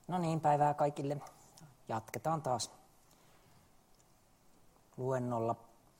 No niin, päivää kaikille. Jatketaan taas luennolla.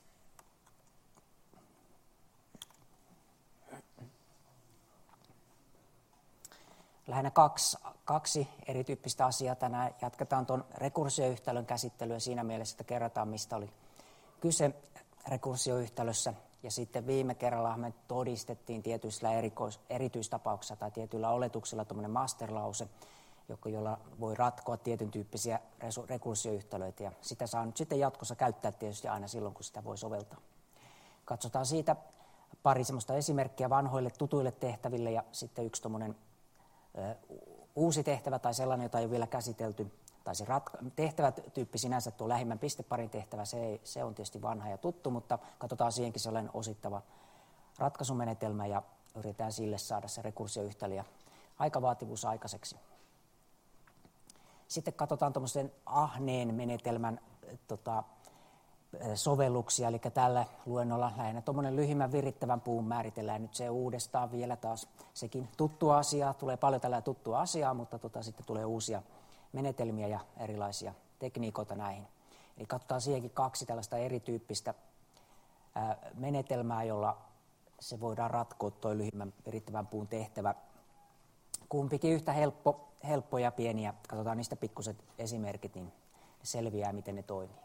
Lähinnä kaksi erityyppistä asiaa tänään. Jatketaan tuon rekursioyhtälön käsittelyä siinä mielessä, että kerrataan, mistä oli kyse rekursioyhtälössä. Ja sitten viime kerralla me todistettiin tietyillä erityistapauksissa tai tietyillä oletuksilla tuommoinen masterlause, jolla voi ratkoa tietyn tyyppisiä rekursioyhtälöitä. Ja sitä saa nyt sitten jatkossa käyttää tietysti aina silloin, kun sitä voi soveltaa. Katsotaan siitä pari semmoista esimerkkiä vanhoille tutuille tehtäville ja sitten yksi tuommoinen uusi tehtävä tai sellainen, jota ei ole vielä käsitelty. Tai se tehtävätyyppi sinänsä, tuo lähimmän pisteparin tehtävä, se on tietysti vanha ja tuttu, mutta katsotaan siihenkin sellainen osittava ratkaisumenetelmä ja yritetään sille saada se rekursioyhtälö ja aikavaativuus aikaiseksi. Sitten katsotaan tuommoisen ahneen menetelmän sovelluksia, eli tällä luennolla lähinnä tuommoinen lyhimmän virittävän puun määritellään nyt se uudestaan vielä taas. Sekin tuttua asiaa, tulee paljon tällä tuttua asiaa, mutta sitten tulee uusia menetelmiä ja erilaisia tekniikoita näihin. Eli katsotaan siihenkin kaksi tällaista erityyppistä menetelmää, jolla se voidaan ratkoa tuo lyhimmän virittävän puun tehtävä. Kumpikin yhtä helppo ja pieniä. Katsotaan niistä pikkuset esimerkit, niin selviää, miten ne toimii.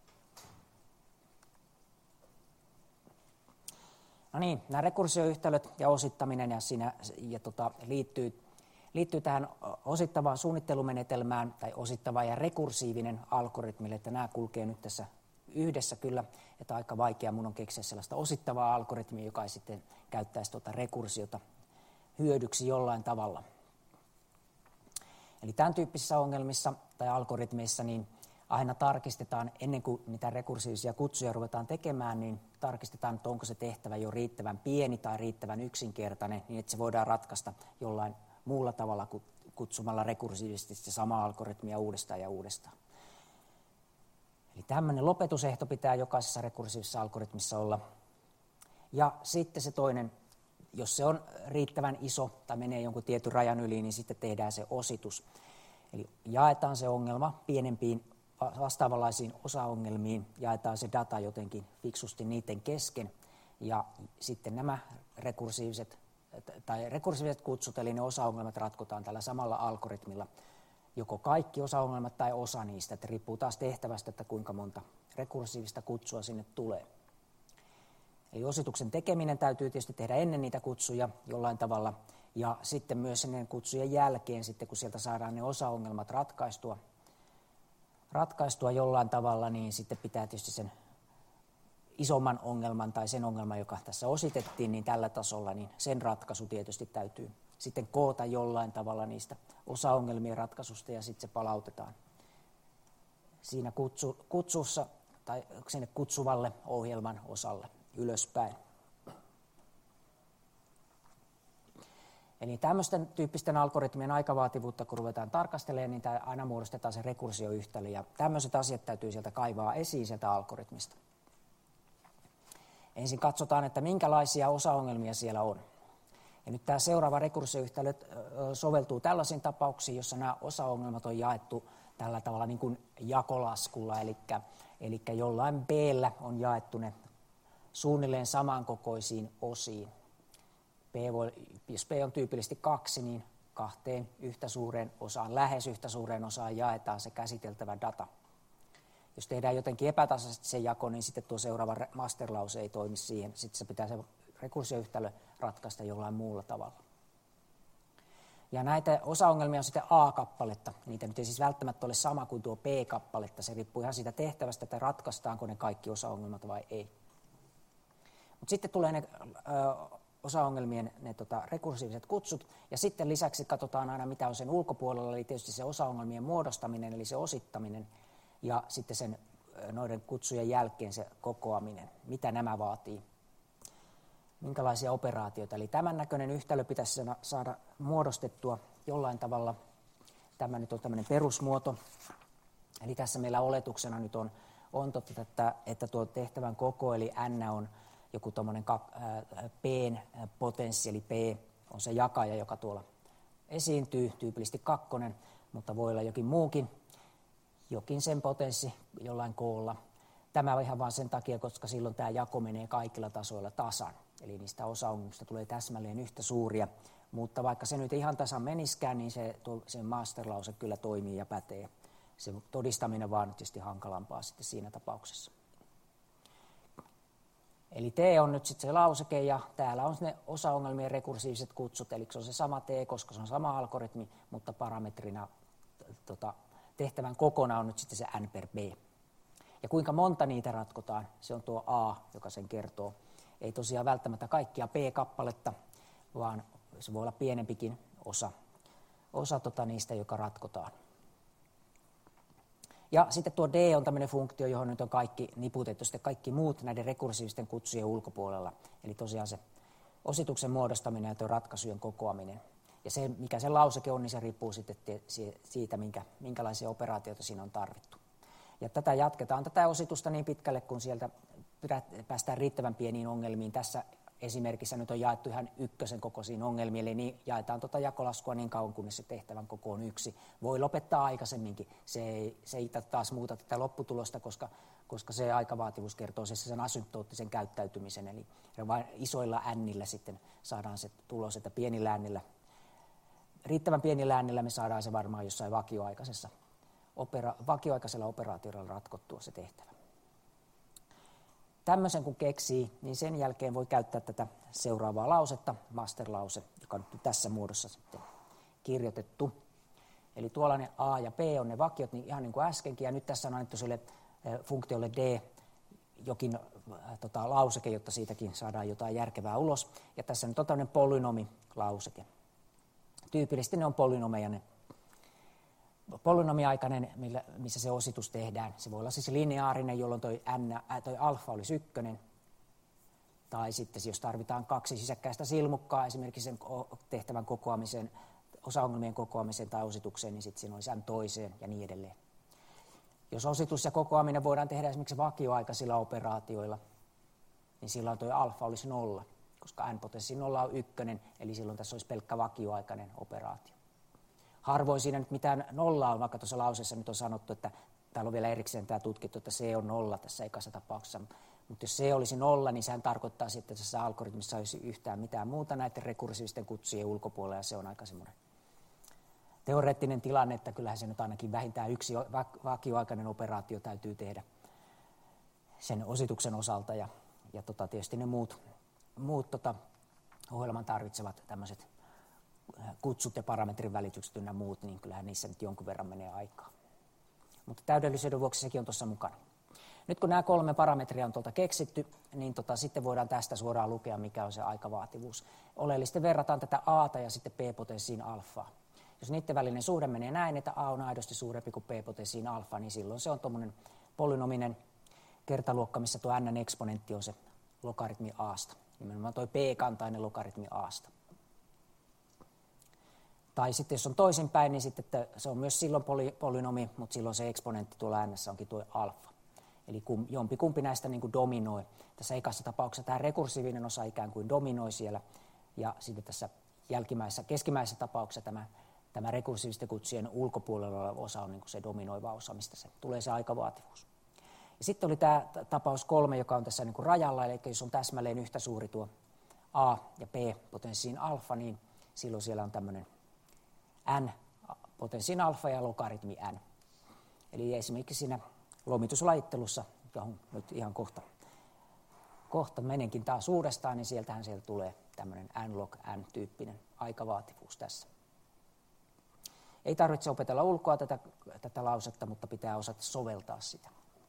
No niin, nämä rekursioyhtälöt ja osittaminen liittyy tähän osittavaan suunnittelumenetelmään tai osittava ja rekursiivinen algoritmille, että nämä kulkee nyt tässä yhdessä kyllä, että aika vaikea mun on keksiä sellaista osittavaa algoritmia, joka ei sitten käyttäisi rekursiota hyödyksi jollain tavalla. Eli tämän tyyppisissä ongelmissa tai algoritmeissa niin aina tarkistetaan, ennen kuin niitä rekursiivisia kutsuja ruvetaan tekemään, niin tarkistetaan, että onko se tehtävä jo riittävän pieni tai riittävän yksinkertainen, niin että se voidaan ratkaista jollain muulla tavalla kuin kutsumalla rekursiivisesti se sama algoritmia uudestaan ja uudestaan. Eli tämmöinen lopetusehto pitää jokaisessa rekursiivisessa algoritmissa olla. Ja sitten se toinen, jos se on riittävän iso tai menee jonkun tietyn rajan yli, niin sitten tehdään se ositus. Eli jaetaan se ongelma pienempiin vastaavanlaisiin osaongelmiin, jaetaan se data jotenkin fiksusti niiden kesken, ja sitten nämä rekursiiviset kutsut, eli ne osaongelmat ratkotaan tällä samalla algoritmilla, joko kaikki osaongelmat tai osa niistä, että riippuu taas tehtävästä, että kuinka monta rekursiivista kutsua sinne tulee. Eli osituksen tekeminen täytyy tietysti tehdä ennen niitä kutsuja jollain tavalla, ja sitten myös ennen kutsujen jälkeen, sitten kun sieltä saadaan ne osaongelmat ratkaistua jollain tavalla, niin sitten pitää tietysti sen isomman ongelman tai sen ongelman, joka tässä ositettiin, niin tällä tasolla, niin sen ratkaisu tietysti täytyy sitten koota jollain tavalla niistä osaongelmien ratkaisusta ja sitten se palautetaan siinä kutsussa tai sinne kutsuvalle ohjelman osalle ylöspäin. Eli tämmöisten tyyppisten algoritmien aikavaativuutta, kun ruvetaan tarkastelemaan, niin aina muodostetaan se rekursioyhtälö, ja tämmöiset asiat täytyy sieltä kaivaa esiin sieltä algoritmista. Ensin katsotaan, että minkälaisia osaongelmia siellä on. Ja nyt tämä seuraava rekursioyhtälö soveltuu tällaisiin tapauksiin, jossa nämä osaongelmat on jaettu tällä tavalla niin kuin jakolaskulla, eli jollain B:llä on jaettu ne suunnilleen samankokoisiin osiin. Jos P on tyypillisesti 2, niin 2 yhtä suureen osaan, lähes yhtä suureen osaan jaetaan se käsiteltävä data. Jos tehdään jotenkin epätasaisesti se jako, niin sitten tuo seuraava masterlause ei toimi siihen. Sitten se pitää se rekursioyhtälö ratkaista jollain muulla tavalla. Ja näitä osaongelmia on sitten A-kappaletta. Niitä nyt ei siis välttämättä ole sama kuin tuo B-kappaletta. Se riippuu ihan siitä tehtävästä, että ratkaistaanko ne kaikki osaongelmat vai ei. Mutta sitten tulee ne osaongelmien rekursiiviset kutsut, ja sitten lisäksi katsotaan aina, mitä on sen ulkopuolella, eli tietysti se osaongelmien muodostaminen, eli se osittaminen, ja sitten sen noiden kutsujen jälkeen se kokoaminen, mitä nämä vaatii, minkälaisia operaatioita. Eli tämän näköinen yhtälö pitäisi saada muodostettua jollain tavalla. Tämä nyt on tämmöinen perusmuoto, eli tässä meillä oletuksena nyt on että tuo tehtävän koko, eli n on joku tuommoinen P:n potenssi, eli P on se jakaja, joka tuolla esiintyy, tyypillisesti 2. mutta voi olla jokin sen potenssi jollain koolla. Tämä on ihan vain sen takia, koska silloin tämä jako menee kaikilla tasoilla tasan. Eli niistä osaongelmista tulee täsmälleen yhtä suuria, mutta vaikka se nyt ihan tasan meniskään, niin se masterlause kyllä toimii ja pätee. Se todistaminen vaan on tietysti hankalampaa sitten siinä tapauksessa. Eli T on nyt sitten se lauseke ja täällä on ne osaongelmien rekursiiviset kutsut, eli se on se sama T, koska se on sama algoritmi, mutta parametrina tehtävän kokona on nyt sitten se n per b. Ja kuinka monta niitä ratkotaan, se on tuo A, joka sen kertoo. Ei tosiaan välttämättä kaikkia p-kappaletta, vaan se voi olla pienempikin osa niistä, joka ratkotaan. Ja sitten tuo D on tämmöinen funktio, johon nyt on kaikki niputettu, sitten kaikki muut näiden rekursiivisten kutsujen ulkopuolella. Eli tosiaan se osituksen muodostaminen ja tuo ratkaisujen kokoaminen. Ja se, mikä se lauseke on, niin se riippuu sitten siitä, minkälaisia operaatioita siinä on tarvittu. Ja tätä jatketaan, tätä ositusta niin pitkälle, kun sieltä päästään riittävän pieniin ongelmiin. Tässä esimerkissä nyt on jaettu ihan ykkösen kokoisiin ongelmiin, eli niin jaetaan jakolaskua niin kauan, kunnes se tehtävän koko on 1. Voi lopettaa aikaisemminkin. Se ei taas muuta tätä lopputulosta, koska se aikavaativuus kertoo sen asymptoottisen käyttäytymisen. Eli vain isoilla n-illä sitten saadaan se tulos, että pienillä n-illä, riittävän pienillä n-illä me saadaan se varmaan jossain vakioaikaisella operaatiolla ratkottua se tehtävä. Tämmöisen kun keksii, niin sen jälkeen voi käyttää tätä seuraavaa lausetta, masterlause, joka on tässä muodossa sitten kirjoitettu. Eli tuollainen A ja B on ne vakiot, niin ihan niin kuin äskenkin, ja nyt tässä on annettu sille funktiolle D jokin lauseke, jotta siitäkin saadaan jotain järkevää ulos. Ja tässä nyt on tämmöinen polynomilauseke. Tyypillisesti ne on polynomeja, ne polynomiaikainen, missä se ositus tehdään. Se voi olla siis lineaarinen, jolloin toi alfa olisi 1. Tai sitten jos tarvitaan 2 sisäkkäistä silmukkaa, esimerkiksi sen tehtävän kokoamiseen, osaongelmien kokoamiseen tai ositukseen, niin sitten siinä olisi n toiseen ja niin edelleen. Jos ositus ja kokoaminen voidaan tehdä esimerkiksi vakioaikaisilla operaatioilla, niin silloin tuo alfa olisi 0, koska n-potenssi 0 on 1, eli silloin tässä olisi pelkkä vakioaikainen operaatio. Harvoin siinä nyt mitään nollaa on, vaikka tuossa lauseessa nyt on sanottu, että täällä on vielä erikseen tämä tutkittu, että C on 0 tässä ekassa tapauksessa. Mutta jos C olisi 0, niin sehän tarkoittaa sitten, että tässä algoritmissa olisi yhtään mitään muuta näiden rekursiivisten kutsujen ulkopuolella, ja se on aika semmoinen teoreettinen tilanne, että kyllähän se nyt ainakin vähintään yksi vakioaikainen operaatio täytyy tehdä sen osituksen osalta, ja tietysti ne muut ohjelman tarvitsevat tämmöiset kutsut ja parametrin välitykset ynnä muut, niin kyllähän niissä nyt jonkun verran menee aikaa. Mutta täydellisyyden vuoksi sekin on tuossa mukana. Nyt kun nämä 3 parametria on tuolta keksitty, niin sitten voidaan tästä suoraan lukea, mikä on se aikavaativuus. Oleellisesti verrataan tätä A:ta ja sitten p-potenssiin alfaa. Jos niiden välinen suhde menee näin, että A on aidosti suurempi kuin p-potenssiin alfa, niin silloin se on tuommoinen polynominen kertaluokka, missä tuo n-eksponentti on se logaritmi A:sta. Nimenomaan tuo p-kantainen logaritmi A:sta. Tai sitten jos on toisinpäin, niin sitten se on myös silloin polynomi, mutta silloin se eksponentti tuolla n-ssä onkin tuo alfa. Eli jompikumpi näistä niin kuin dominoi. Tässä ekassa tapauksessa tämä rekursiivinen osa ikään kuin dominoi siellä, ja sitten tässä keskimmäisessä tapauksessa tämä rekursiivisten kutsujen ulkopuolella oleva osa on niin kuin se dominoiva osa, mistä se tulee se aikavaativuus. Ja sitten oli tämä tapaus 3, joka on tässä niin kuin rajalla, eli jos on täsmälleen yhtä suuri tuo A ja p-potenssiin alfa, niin silloin siellä on tämmöinen n-potenssiin alfa ja logaritmi n. Eli esimerkiksi siinä lomituslajittelussa, johon nyt ihan kohta menenkin taas uudestaan, niin sieltä tulee tämmöinen n-log n-tyyppinen aikavaativuus tässä. Ei tarvitse opetella ulkoa tätä lausetta, mutta pitää osata soveltaa sitä.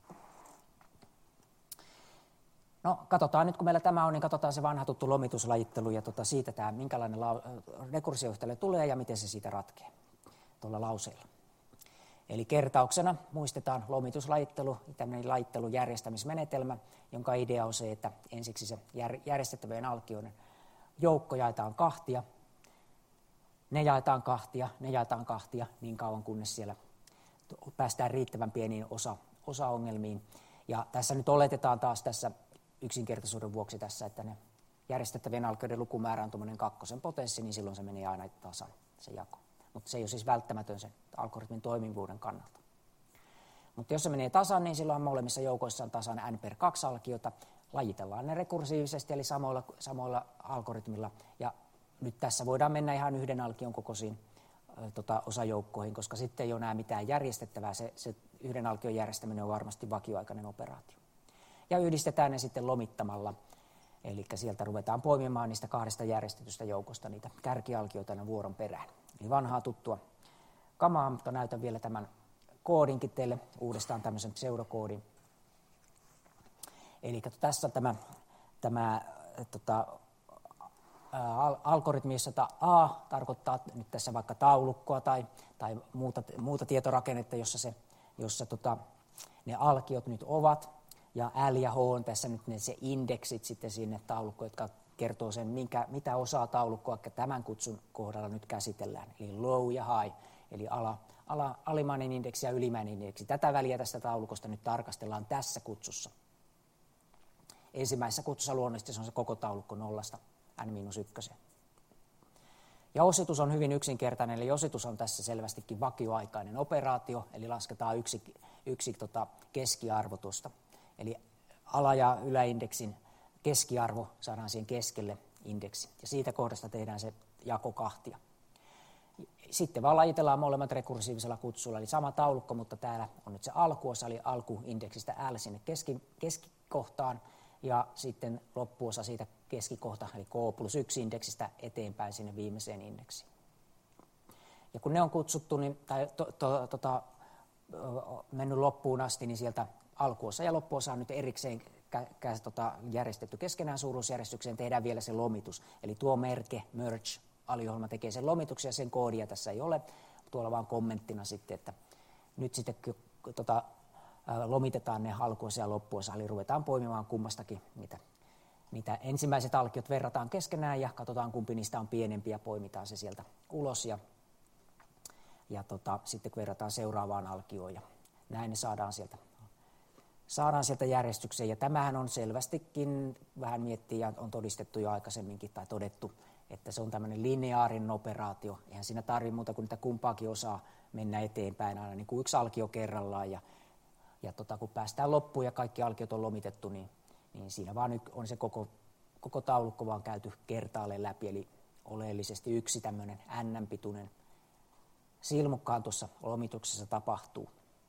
No, katsotaan nyt, kun meillä tämä on, niin katsotaan se vanha tuttu lomituslajittelu ja siitä tämä, minkälainen rekursioyhtälö tulee ja miten se siitä ratkeaa tuolla lauseella. Eli kertauksena muistetaan lomituslajittelu, tämmöinen lajittelun järjestämismenetelmä, jonka idea on se, että ensiksi se järjestettävien alkioiden joukko jaetaan kahtia, ne jaetaan kahtia niin kauan, kunnes siellä päästään riittävän pieniin osaongelmiin. Ja tässä nyt oletetaan taas tässä yksinkertaisuuden vuoksi tässä, että ne järjestettävien alkioiden lukumäärä on tuommoinen 2 potenssi, niin silloin se menee aina tasan se jako. mutta se ei ole siis välttämätön sen algoritmin toimivuuden kannalta. Mutta jos se menee tasan, niin silloin molemmissa joukoissa on tasan n per 2 alkiota. Lajitellaan ne rekursiivisesti, eli samoilla algoritmilla. Ja nyt tässä voidaan mennä ihan yhden alkion kokoisiin osajoukkoihin, koska sitten ei ole enää mitään järjestettävää. Se yhden alkion järjestäminen on varmasti vakioaikainen operaatio. Ja yhdistetään ne sitten lomittamalla. Eli sieltä ruvetaan poimimaan niistä 2 järjestetystä joukosta niitä kärkialkioita aina vuoron perään. Eli vanhaa tuttua kamaa, mutta näytän vielä tämän koodinkin teille uudestaan, tämmöisen pseudokoodin. Eli tässä on tämä algoritmi, jossa A tarkoittaa nyt tässä vaikka taulukkoa tai muuta tietorakennetta, jossa ne alkiot nyt ovat. Ja L ja H on tässä nyt se indeksit sitten sinne taulukkoon, jotka kertoo sen, mitä osaa taulukkoa tämän kutsun kohdalla nyt käsitellään. Eli low ja high, eli alimmainen indeksi ja ylimmäinen indeksi. Tätä väliä tästä taulukosta nyt tarkastellaan tässä kutsussa. Ensimmäisessä kutsussa luonnollisesti se on se koko taulukko 0–n-1. Ja ositus on hyvin yksinkertainen, eli ositus on tässä selvästikin vakioaikainen operaatio, eli lasketaan yksi keskiarvo tuosta. Eli ala- ja yläindeksin keskiarvo saadaan siihen keskelle indeksi, ja siitä kohdasta tehdään se jako 2. Sitten vaan lajitellaan molemmat rekursiivisella kutsulla, eli sama taulukko, mutta täällä on nyt se alkuosa, eli alkuindeksistä L sinne keskikohtaan, ja sitten loppuosa siitä keskikohta, eli K+1 indeksistä eteenpäin sinne viimeiseen indeksiin. Ja kun ne on kutsuttu, tai mennyt loppuun asti, niin sieltä alkuosa ja loppuosa on nyt erikseen järjestetty keskenään suuruusjärjestykseen, tehdään vielä se lomitus. Eli tuo merge, aliohjelma tekee sen lomituksen ja sen koodia tässä ei ole. Tuolla vaan kommenttina sitten, että nyt sitten lomitetaan ne alkuosa ja loppuosa, eli ruvetaan poimimaan kummastakin niitä ensimmäiset alkiot verrataan keskenään ja katsotaan kumpi niistä on pienempi ja poimitaan se sieltä ulos ja sitten verrataan seuraavaan alkioon ja näin ne saadaan sieltä järjestykseen. Ja tämähän on selvästikin, vähän miettii ja on todistettu jo aikaisemminkin tai todettu, että se on tämmöinen lineaarinen operaatio. Eihän siinä tarvitse muuta kuin niitä kumpaakin osaa mennä eteenpäin aina niin kuin yksi alkio kerrallaan. Ja kun päästään loppuun ja kaikki alkiot on lomitettu, niin siinä vaan on se koko taulukko vaan käyty kertaalleen läpi. Eli oleellisesti yksi tämmöinen n-pituinen silmukkaan tuossa lomituksessa tapahtuu.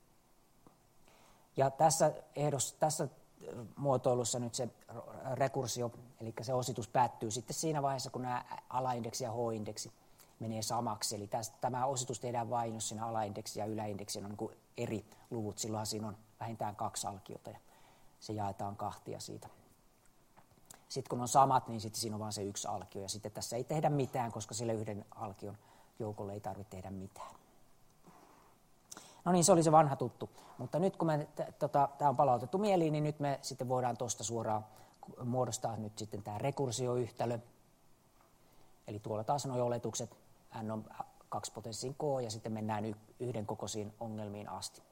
Ja tässä muotoilussa nyt se rekursio, eli se ositus päättyy sitten siinä vaiheessa, kun nämä alaindeksi ja h-indeksi menee samaksi. Eli tämä ositus tehdään vain, jos siinä alaindeksi ja yläindeksi on niin kuin eri luvut. Silloin siinä on vähintään 2 alkiota ja se jaetaan 2 siitä. Sitten kun on samat, niin sitten siinä on vain se 1 alkio. Ja sitten tässä ei tehdä mitään, koska sille yhden alkion joukolle ei tarvitse tehdä mitään. No niin, se oli se vanha tuttu. Mutta nyt kun tämä on palautettu mieliin, niin nyt me sitten voidaan tuosta suoraan muodostaa nyt sitten tämä rekursioyhtälö. Eli tuolla taas nuo oletukset, n on 2 potenssiin k ja sitten mennään yhden kokoisiin ongelmiin asti.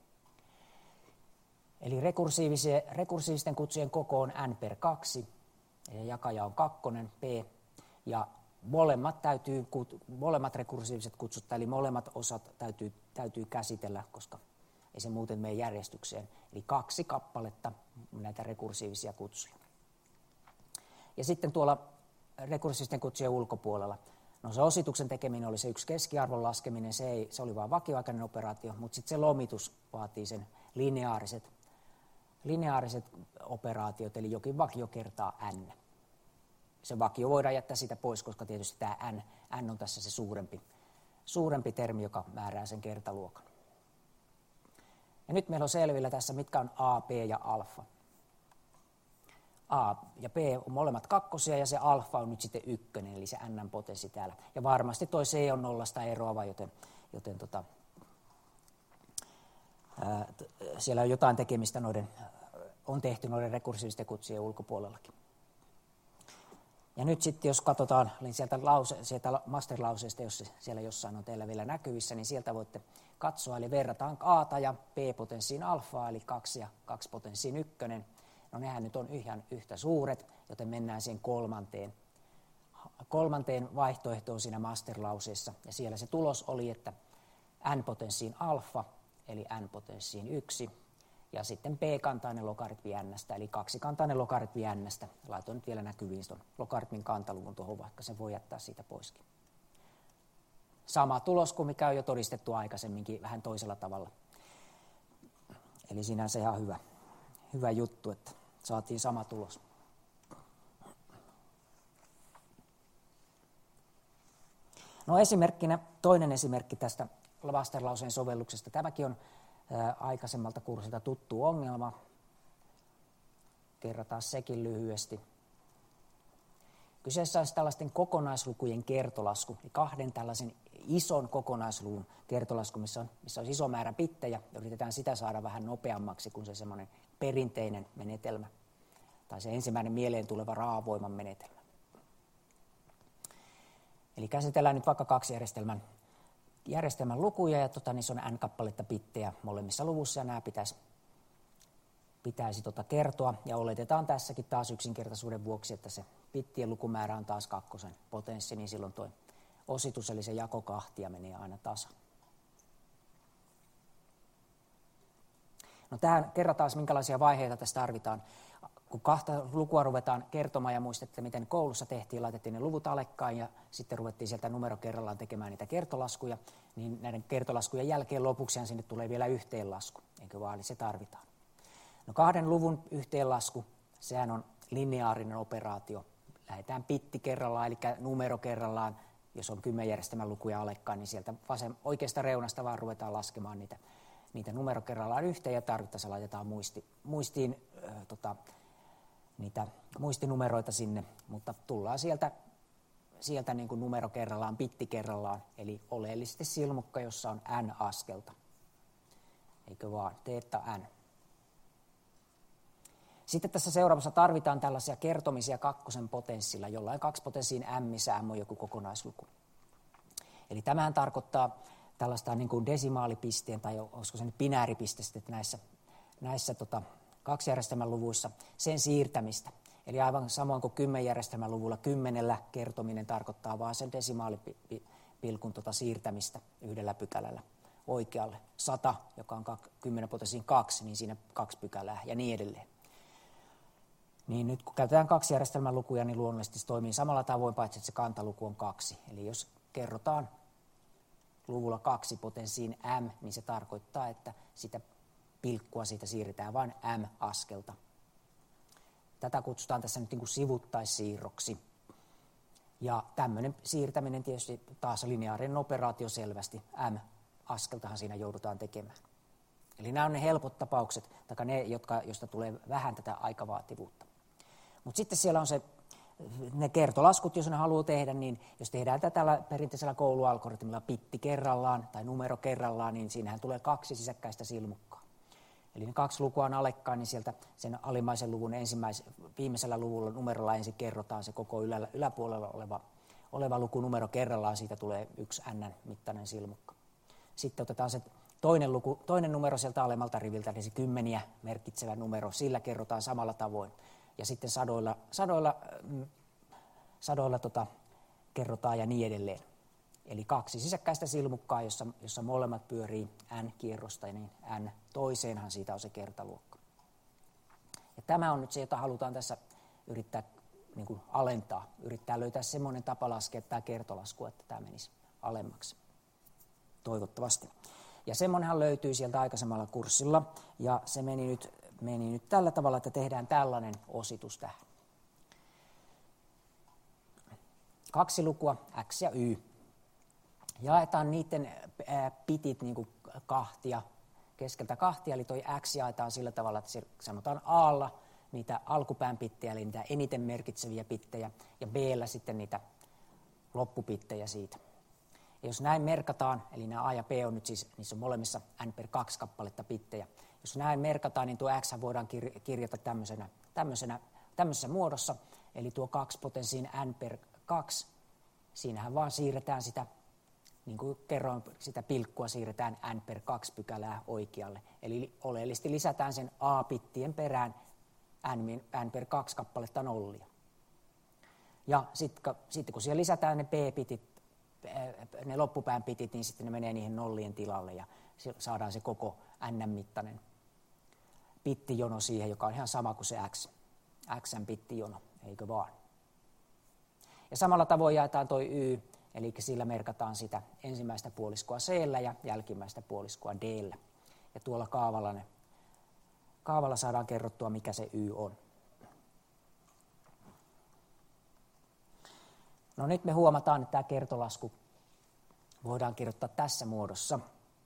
Eli rekursiivisten kutsujen koko on n per 2 ja jakaja on 2, p ja molemmat rekursiiviset kutsut, eli molemmat osat täytyy käsitellä, koska ei se muuten mene järjestykseen. Eli 2 kappaletta näitä rekursiivisia kutsuja. Ja sitten tuolla rekursiivisten kutsujen ulkopuolella, no se osituksen tekeminen oli se yksi keskiarvon laskeminen, se oli vain vakioaikainen operaatio, mutta sitten se lomitus vaatii sen lineaariset operaatiot, eli jokin vakio kertaa n. Se vakio voidaan jättää siitä pois, koska tietysti tämä n on tässä se suurempi termi, joka määrää sen kertaluokan. Ja nyt meillä on selvillä tässä, mitkä on A, B ja alfa. A ja B on molemmat 2 ja se alfa on nyt sitten 1, eli se n-potenssi täällä. Ja varmasti toi C on 0 eroava, joten siellä on jotain tekemistä on tehty noiden rekursiivisten kutsujen ulkopuolellakin. Ja nyt sitten jos katsotaan niin sieltä masterlauseesta, jos se siellä jossain on teillä vielä näkyvissä, niin sieltä voitte katsoa, eli verrataan A ja B-potenssiin alfaa, eli 2 ja 2 potenssiin 1. No nehän nyt on ihan yhtä suuret, joten mennään siihen kolmanteen vaihtoehtoon siinä masterlauseessa, ja siellä se tulos oli, että n-potenssiin alfa, eli n-potenssiin 1, ja sitten p-kantainen logaritmi n-stä, eli kaksikantainen logaritmi n-stä. Laitoin nyt vielä näkyviin tuon logaritmin kantaluvun tuohon, vaikka sen voi jättää siitä poiskin. Sama tulos kuin mikä on jo todistettu aikaisemminkin, vähän toisella tavalla. Eli sinänsä ihan hyvä juttu, että saatiin sama tulos. No esimerkkinä, toinen esimerkki tästä masterlauseen sovelluksesta. Tämäkin on aikaisemmalta kurssilta tuttu ongelma. Kerrataan sekin lyhyesti. Kyseessä olisi tällaisten kokonaislukujen kertolasku, eli kahden tällaisen ison kokonaisluvun kertolasku, missä on iso määrä bittejä, ja yritetään sitä saada vähän nopeammaksi kuin se semmoinen perinteinen menetelmä, tai se ensimmäinen mieleen tuleva raavoiman menetelmä. Eli käsitellään nyt vaikka kaksi järjestelmän lukuja, ja niissä on n kappaletta bittejä molemmissa luvuissa, ja nämä pitäisi kertoa, ja oletetaan tässäkin taas yksinkertaisuuden vuoksi, että se bittien lukumäärä on taas kakkosen potenssi, niin silloin tuo ositus, eli se jako kahtia, menee aina tasan. No tähän kerrataan, minkälaisia vaiheita tässä tarvitaan. Kun kahta lukua ruvetaan kertomaan ja muistatte, miten koulussa tehtiin, laitettiin ne luvut alekkain ja sitten ruvettiin sieltä numero kerrallaan tekemään niitä kertolaskuja, niin näiden kertolaskujen jälkeen lopuksihan sinne tulee vielä yhteenlasku, eikö vaan, eli se tarvitaan. No kahden luvun yhteenlasku, sehän on lineaarinen operaatio. Lähdetään bitti kerrallaan, eli numero kerrallaan, jos on 10 järjestelmän lukuja alekkain, niin sieltä oikeasta reunasta vaan ruvetaan laskemaan niitä numero kerrallaan yhteen ja tarvittaessa laitetaan muistiin niitä muistinumeroita sinne, mutta tullaan sieltä niin kuin numero kerrallaan, bitti kerrallaan, eli oleellisesti silmukka, jossa on n askelta. Eikö vaan, teetta n. Sitten tässä seuraavassa tarvitaan tällaisia kertomisia kakkosen potenssilla, jollain kaksipotenssiin m, missä m on joku kokonaisluku. Eli tämähän tarkoittaa tällaista niin kuin desimaalipisteen, tai olisiko se nyt binääripiste sitten näissä kaksi järjestelmän luvuissa, sen siirtämistä. Eli aivan samoin kuin 10 järjestelmän luvulla 10 kertominen tarkoittaa vaan sen desimaalipilkun siirtämistä yhdellä pykälällä oikealle. 100, joka on 10 potenssiin 2, niin siinä 2 pykälää ja niin edelleen. Niin nyt kun käytetään kaksi järjestelmän lukuja, niin luonnollisesti se toimii samalla tavoin, paitsi että se kantaluku on 2. Eli jos kerrotaan luvulla 2 potenssiin m, niin se tarkoittaa, että sitä pilkkua siitä siirretään vain m-askelta. Tätä kutsutaan tässä nyt niin kuin sivuttaissiirroksi. Ja tämmöinen siirtäminen tietysti taas lineaarinen operaatio selvästi. M-askeltahan siinä joudutaan tekemään. Eli nämä on ne helpot tapaukset, tai ne, joista tulee vähän tätä aikavaativuutta. Mutta sitten siellä on ne kertolaskut, jos ne haluaa tehdä, niin jos tehdään tällä perinteisellä koulualgoritmilla bitti kerrallaan tai numero kerrallaan, niin siinähän tulee 2 sisäkkäistä silmukkaa. Eli ne 2 lukua on alekkain, niin sieltä sen alimmaisen luvun viimeisellä luvulla numerolla ensin kerrotaan se koko yläpuolella oleva lukunumero kerrallaan, siitä tulee 1 n-mittainen silmukka. Sitten otetaan se toinen numero sieltä alemmalta riviltä, eli se 10 merkitsevä numero, sillä kerrotaan samalla tavoin. Ja sitten sadoilla kerrotaan ja niin edelleen. Eli 2 sisäkkäistä silmukkaa, jossa molemmat pyörii n-kierrosta, niin n toiseenhan siitä on se kertaluokka. Ja tämä on nyt se, jota halutaan tässä yrittää niin kuin alentaa. Yrittää löytää semmoinen tapa laskea tämä kertolasku, että tämä menisi alemmaksi. Toivottavasti. Ja semmoinenhan löytyy sieltä aikaisemmalla kurssilla, ja se meni nyt tällä tavalla, että tehdään tällainen ositus tähän. 2 lukua, x ja y. Jaetaan niiden bitit niin kuin keskeltä kahtia, eli toi x jaetaan sillä tavalla, että se sanotaan a:lla niitä alkupään bittejä, eli niitä eniten merkitseviä bittejä, ja b:llä sitten niitä loppubittejä siitä. Ja jos näin merkataan, eli nämä a ja b on nyt siis, niissä on molemmissa n per 2 kappaletta bittejä. Jos näin merkataan, niin tuo x voidaan kirjata tämmöisessä muodossa, eli tuo 2 potenssiin n per 2, siinähän vaan siirretään sitä, niin kuin kerroin, sitä pilkkua siirretään n per 2 pykälää oikealle. Eli oleellisesti lisätään sen a-bittien perään n per 2 kappaletta nollia. Ja sitten kun siihen lisätään ne p-pitit, ne loppupään pitit, niin sitten ne menee niihin nollien tilalle ja saadaan se koko n-mittainen bittijono siihen, joka on ihan sama kuin se xn bittijono, eikö vaan? Ja samalla tavoin jaetaan toi y, eli sillä merkataan sitä ensimmäistä puoliskoa c-llä ja jälkimmäistä puoliskoa d-llä. Ja tuolla kaavalla saadaan kerrottua, mikä se y on. No nyt me huomataan, että tämä kertolasku voidaan kirjoittaa tässä muodossa.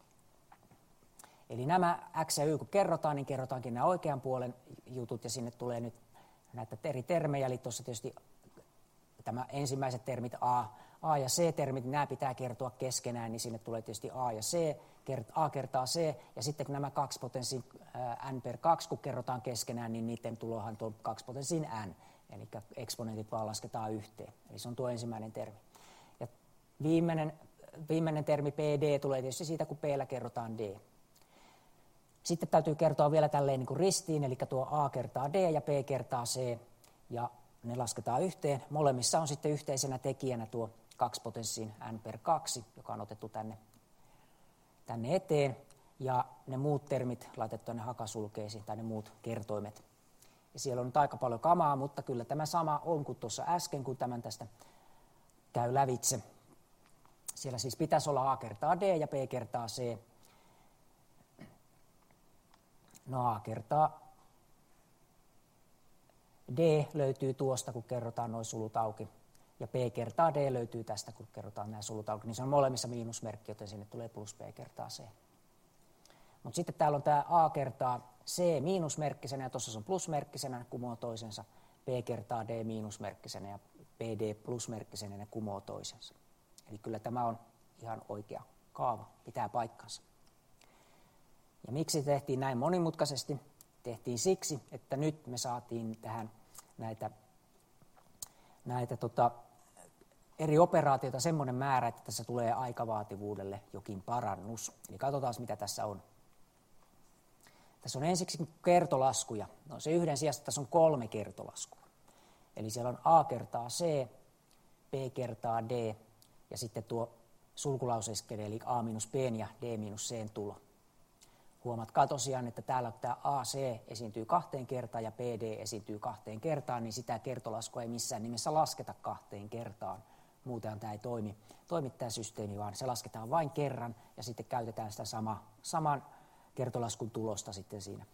Eli nämä x ja y kun kerrotaan, niin kerrotaankin nämä oikean puolen jutut ja sinne tulee nyt näitä eri termejä. Eli tuossa tietysti tämä ensimmäiset termit a ja c-termit, nämä pitää kertoa keskenään, niin sinne tulee tietysti a ja c, a kertaa c, ja sitten kun nämä kaksi potenssiin n per 2, kun kerrotaan keskenään, niin niiden tulohan tuo kaksi potenssiin n, eli eksponentit vaan lasketaan yhteen. Eli se on tuo ensimmäinen termi. Ja viimeinen termi pd tulee tietysti siitä, kun p-llä kerrotaan d. Sitten täytyy kertoa vielä tälleen niin kuin ristiin, eli tuo a kertaa d ja p kertaa c, ja ne lasketaan yhteen. Molemmissa on sitten yhteisenä tekijänä tuo 2 potenssiin n per 2, joka on otettu tänne eteen, ja ne muut termit laitettu tänne hakasulkeisiin, tai ne muut kertoimet. Ja siellä on nyt aika paljon kamaa, mutta kyllä tämä sama on kuin tuossa äsken, kun tämän tästä käy lävitse. Siellä siis pitäisi olla a kertaa d ja b kertaa c. No a kertaa d löytyy tuosta, kun kerrotaan nuo sulut auki. Ja p kertaa d löytyy tästä, kun kerrotaan nämä sulut auki. Niin se on molemmissa miinusmerkki, joten sinne tulee plus p kertaa c. Mutta sitten täällä on tämä a kertaa c miinusmerkkisenä ja tuossa se on plusmerkkisenä, ne kumoo toisensa. p kertaa d miinusmerkkisenä ja pd plusmerkkisenä, ne kumoo toisensa. Eli kyllä tämä on ihan oikea kaava, pitää paikkansa. Ja miksi tehtiin näin monimutkaisesti? Tehtiin siksi, että nyt me saatiin tähän näitä eri operaatioita semmoinen määrä, että tässä tulee aikavaativuudelle jokin parannus. Eli katsotaan, mitä tässä on. Tässä on ensiksi kertolaskuja. No se yhden sijasta tässä on 3 kertolaskua. Eli siellä on a kertaa c, p kertaa d ja sitten tuo sulkulauseskele, eli a minus b ja d minus c tulo. Huomatkaa tosiaan, että täällä kun tämä AC esiintyy 2 kertaan ja PD esiintyy 2 kertaan, niin sitä kertolaskua ei missään nimessä lasketa 2 kertaan. Muutenhan tämä ei toimi tämä systeemi, vaan se lasketaan vain kerran ja sitten käytetään sitä saman kertolaskun tulosta sitten siinä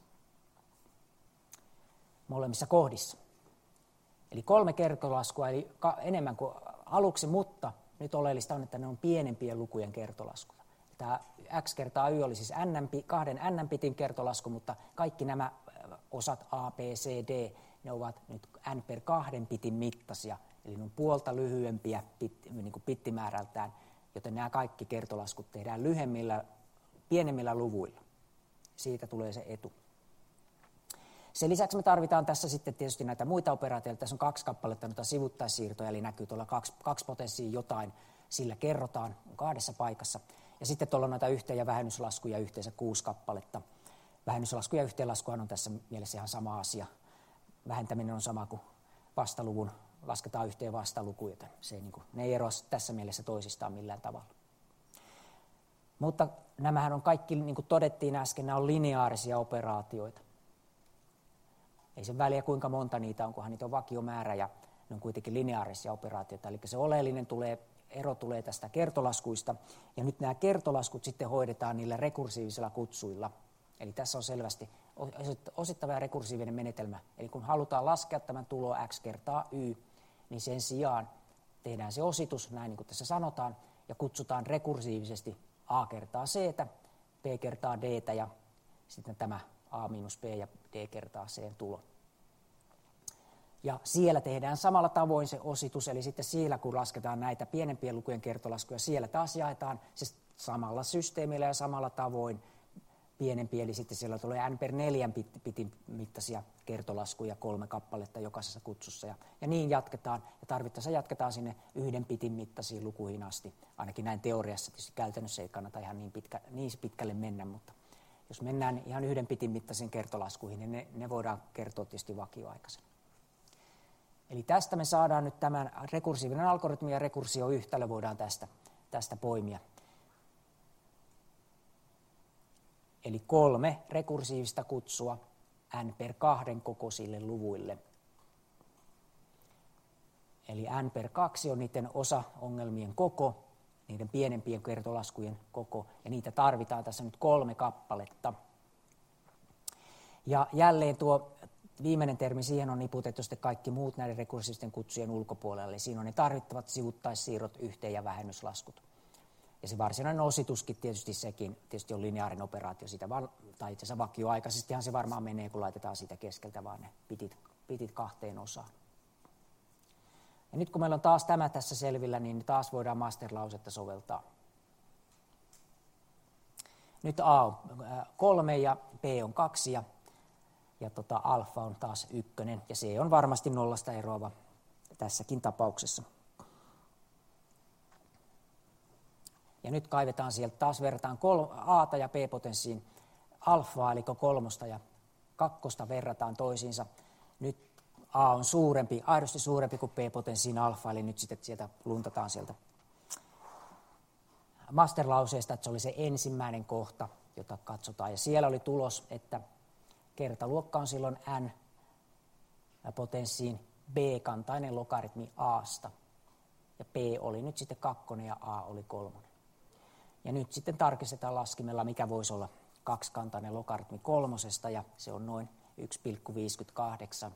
molemmissa kohdissa. Eli 3 kertolaskua, eli enemmän kuin aluksi, mutta nyt oleellista on, että ne on pienempien lukujen kertolaskuja. Tämä x kertaa y oli siis 2 n-pitin kertolasku, mutta kaikki nämä osat a, b, c, d, ne ovat nyt n per 2 pitin mittaisia, eli ne on puolta lyhyempiä niin kuin bittimäärältään, joten nämä kaikki kertolaskut tehdään pienemmillä luvuilla. Siitä tulee se etu. Sen lisäksi me tarvitaan tässä sitten tietysti näitä muita operaatioita. Tässä on 2 kappaletta noita sivuttaissiirtoja, eli näkyy tuolla 2 potenssiin jotain, sillä kerrotaan 2 paikassa. Ja sitten tuolla on näitä yhteen- ja vähennyslaskuja yhteensä 6 kappaletta. Vähennyslasku ja yhteenlaskuhan on tässä mielessä ihan sama asia. Vähentäminen on sama kuin vastaluvun, lasketaan yhteen vastaluku, joten ne ei eroa tässä mielessä toisistaan millään tavalla. Mutta nämähän on kaikki, niin kuin todettiin äsken, nämä on lineaarisia operaatioita. Ei sen väliä kuinka monta niitä on, kunhan niitä on vakiomäärä ja ne on kuitenkin lineaarisia operaatioita. Eli se oleellinen ero tulee tästä kertolaskuista. Ja nyt nämä kertolaskut sitten hoidetaan niillä rekursiivisilla kutsuilla. Eli tässä on selvästi osittava ja rekursiivinen menetelmä. Eli kun halutaan laskea tämän tulo x kertaa y, niin sen sijaan tehdään se ositus, näin niin kuin tässä sanotaan, ja kutsutaan rekursiivisesti a kertaa c, p kertaa d ja sitten tämä a minus b ja d kertaa c tulo. Ja siellä tehdään samalla tavoin se ositus, eli sitten siellä kun lasketaan näitä pienempien lukujen kertolaskuja, siellä taas jaetaan se samalla systeemillä ja samalla tavoin pienempi, eli sitten siellä tulee n per 4 bitin mittaisia kertolaskuja 3 kappaletta jokaisessa kutsussa. Ja niin jatketaan, ja tarvittaessa jatketaan sinne 1 bitin mittaisiin lukuihin asti. Ainakin näin teoriassa, tietysti käytännössä ei kannata ihan niin pitkälle mennä, mutta jos mennään ihan 1 bitin mittaisiin kertolaskuihin, niin ne voidaan kertoa tietysti vakioaikaisena. Eli tästä me saadaan nyt tämän rekursiivinen algoritmi ja rekursioyhtälö voidaan tästä poimia. Eli 3 rekursiivista kutsua n per 2 kokoisille luvuille. Eli n per 2 on niiden osaongelmien koko, niiden pienempien kertolaskujen koko, ja niitä tarvitaan tässä nyt 3 kappaletta. Ja jälleen tuo viimeinen termi, siihen on niputettu sitten kaikki muut näiden rekursiivisten kutsujen ulkopuolelle. Eli siinä on ne tarvittavat sivuttaissiirrot, yhteen- ja vähennyslaskut. Ja se varsinainen osituskin sekin on lineaarinen operaatio, tai itse asiassa vakioaikaisestihan se varmaan menee, kun laitetaan siitä keskeltä vaan ne bitit 2 osaan. Ja nyt kun meillä on taas tämä tässä selvillä, niin taas voidaan master-lausetta soveltaa. Nyt A on 3 ja B on 2 ja alfa on taas 1 ja C on varmasti 0 eroava tässäkin tapauksessa. Ja nyt kaivetaan sieltä, taas verrataan A:ta ja B-potenssiin alfaa, eli 3 ja 2 verrataan toisiinsa. Nyt A on suurempi, aidosti suurempi kuin B-potenssiin alfa, eli nyt sitten sieltä luntataan sieltä masterlauseesta, että se oli se ensimmäinen kohta, jota katsotaan. Ja siellä oli tulos, että kertaluokka on silloin n-potenssiin b-kantainen logaritmi A:sta. Ja B oli nyt sitten 2 ja A oli 3. Ja nyt sitten tarkistetaan laskimella, mikä voisi olla 2-kantainen logaritmi 3, ja se on noin 1,58.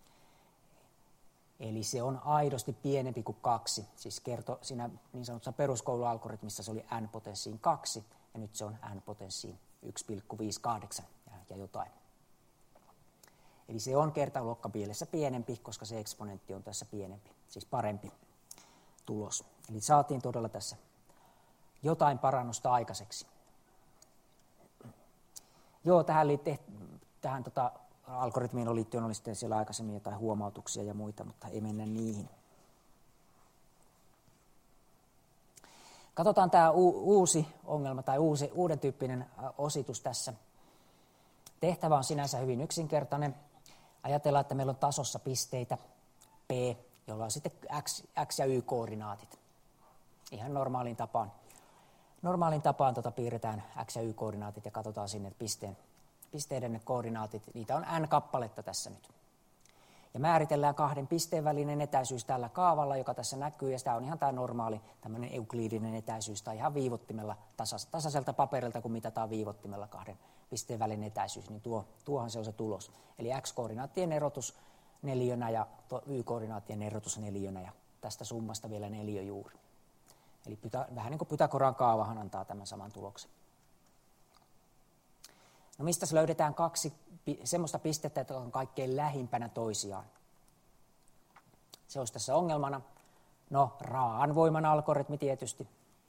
Eli se on aidosti pienempi kuin 2. Siis siinä niin sanotussa peruskoulualgoritmissa se oli n-potenssiin 2, ja nyt se on n-potenssiin 1,58 ja jotain. Eli se on kertaluokkapielessä pienempi, koska se eksponentti on tässä pienempi, siis parempi tulos. Eli saatiin todella tässä jotain parannusta aikaiseksi. Joo, tähän algoritmiin liittyen oli sitten siellä aikaisemmin jotain huomautuksia ja muita, mutta ei mennä niihin. Katsotaan tämä uusi ongelma tai uuden tyyppinen ositus tässä. Tehtävä on sinänsä hyvin yksinkertainen. Ajatellaan, että meillä on tasossa pisteitä P, jolla on sitten X- ja Y-koordinaatit. Ihan normaaliin tapaan piirretään X- ja Y-koordinaatit ja katsotaan sinne pisteiden koordinaatit. Niitä on n kappaletta tässä nyt. Ja määritellään 2 pisteen välinen etäisyys tällä kaavalla, joka tässä näkyy. Ja sitä on ihan tämä normaali tämmöinen euklidinen etäisyys tai ihan viivottimella tasaiselta paperilta, kun mitataan viivottimella 2 pisteen välinen etäisyys, niin tuohan se on se tulos. Eli x-koordinaattien erotus neliönä ja y-koordinaattien erotus neliönä ja tästä summasta vielä neliö juuri. Eli vähän niin kuin Pythagoran kaavahan antaa tämän saman tuloksen. No mistä löydetään 2 semmoista pistettä, jotka on kaikkein lähimpänä toisiaan? Se olisi tässä ongelmana. No, Raaan voiman algoritmi tietysti